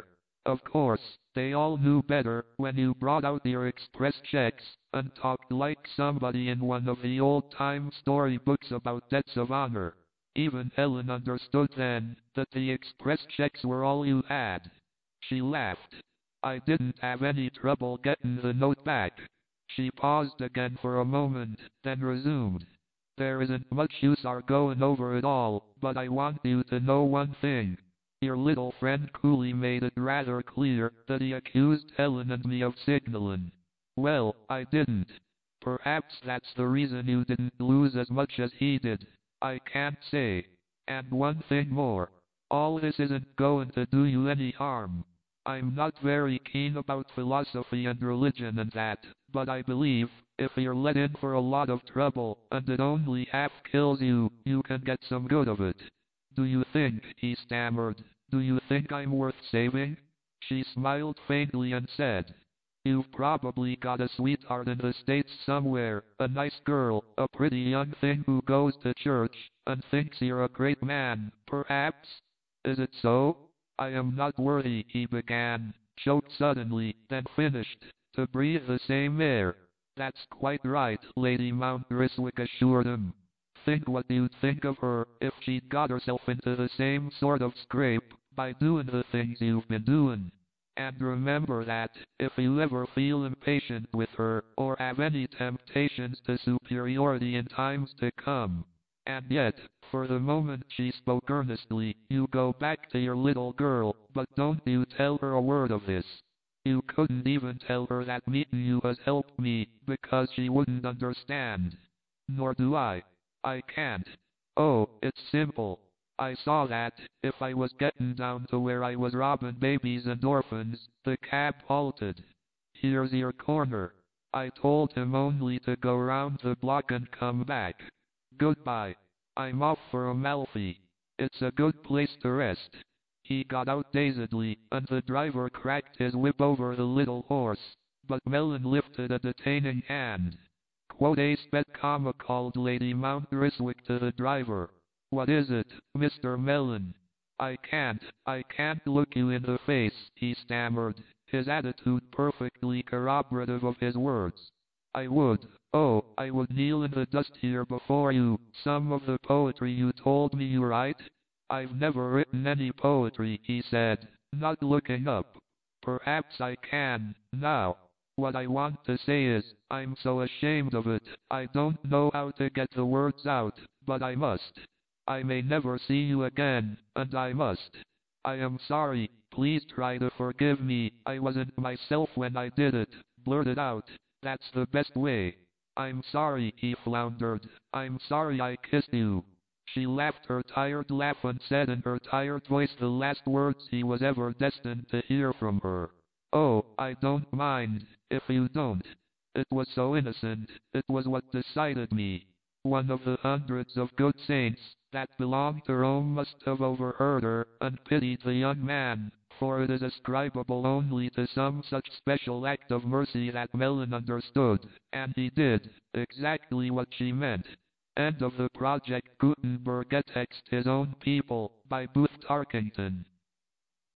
Of course, they all knew better when you brought out your express checks and talked like somebody in one of the old-time storybooks about debts of honor. Even Ellen understood then that the express checks were all you had. She laughed. I didn't have any trouble getting the note back. She paused again for a moment, then resumed. There isn't much use our going over it all, but I want you to know one thing. Your little friend Cooley made it rather clear that he accused Ellen and me of signaling. Well, I didn't. Perhaps that's the reason you didn't lose as much as he did. I can't say. And one thing more. All this isn't going to do you any harm. I'm not very keen about philosophy and religion and that, but I believe, if you're let in for a lot of trouble, and it only half kills you, you can get some good of it. Do you think, he stammered, do you think I'm worth saving? She smiled faintly and said, you've probably got a sweetheart in the States somewhere, a nice girl, a pretty young thing who goes to church, and thinks you're a great man, perhaps? Is it so? I am not worthy, he began, choked suddenly, then finished, to breathe the same air. That's quite right, Lady Mount Griswick assured him. Think what you'd think of her if she'd got herself into the same sort of scrape by doing the things you've been doing. And remember that, if you ever feel impatient with her, or have any temptations to superiority in times to come. And yet, for the moment she spoke earnestly, you go back to your little girl, but don't you tell her a word of this. You couldn't even tell her that meeting you has helped me, because she wouldn't understand. Nor do I. I can't. Oh, it's simple. I saw that, if I was getting down to where I was robbing babies and orphans, the cab halted. Here's your corner. I told him only to go round the block and come back. Goodbye. I'm off for Amalfi. It's a good place to rest. He got out dazedly, and the driver cracked his whip over the little horse, but Mellon lifted a detaining hand. Quod ace bet comma called Lady Mount Griswick to the driver. What is it, Mister Mellon? I can't, I can't look you in the face, he stammered, his attitude perfectly corroborative of his words. I would, oh, I would kneel in the dust here before you, some of the poetry you told me you write. I've never written any poetry, he said, not looking up. Perhaps I can, now. What I want to say is, I'm so ashamed of it, I don't know how to get the words out, but I must. I may never see you again, and I must. I am sorry, please try to forgive me, I wasn't myself when I did it, blurted out. That's the best way. I'm sorry, he floundered. I'm sorry I kissed you. She laughed her tired laugh and said in her tired voice the last words he was ever destined to hear from her. Oh, I don't mind, if you don't. It was so innocent, it was what decided me. One of the hundreds of good saints that belonged to Rome must have overheard her, and pitied the young man, for it is ascribable only to some such special act of mercy that Mellon understood, and he did, exactly what she meant. End of the project. Gutenberg Text His Own People, by Booth Tarkington.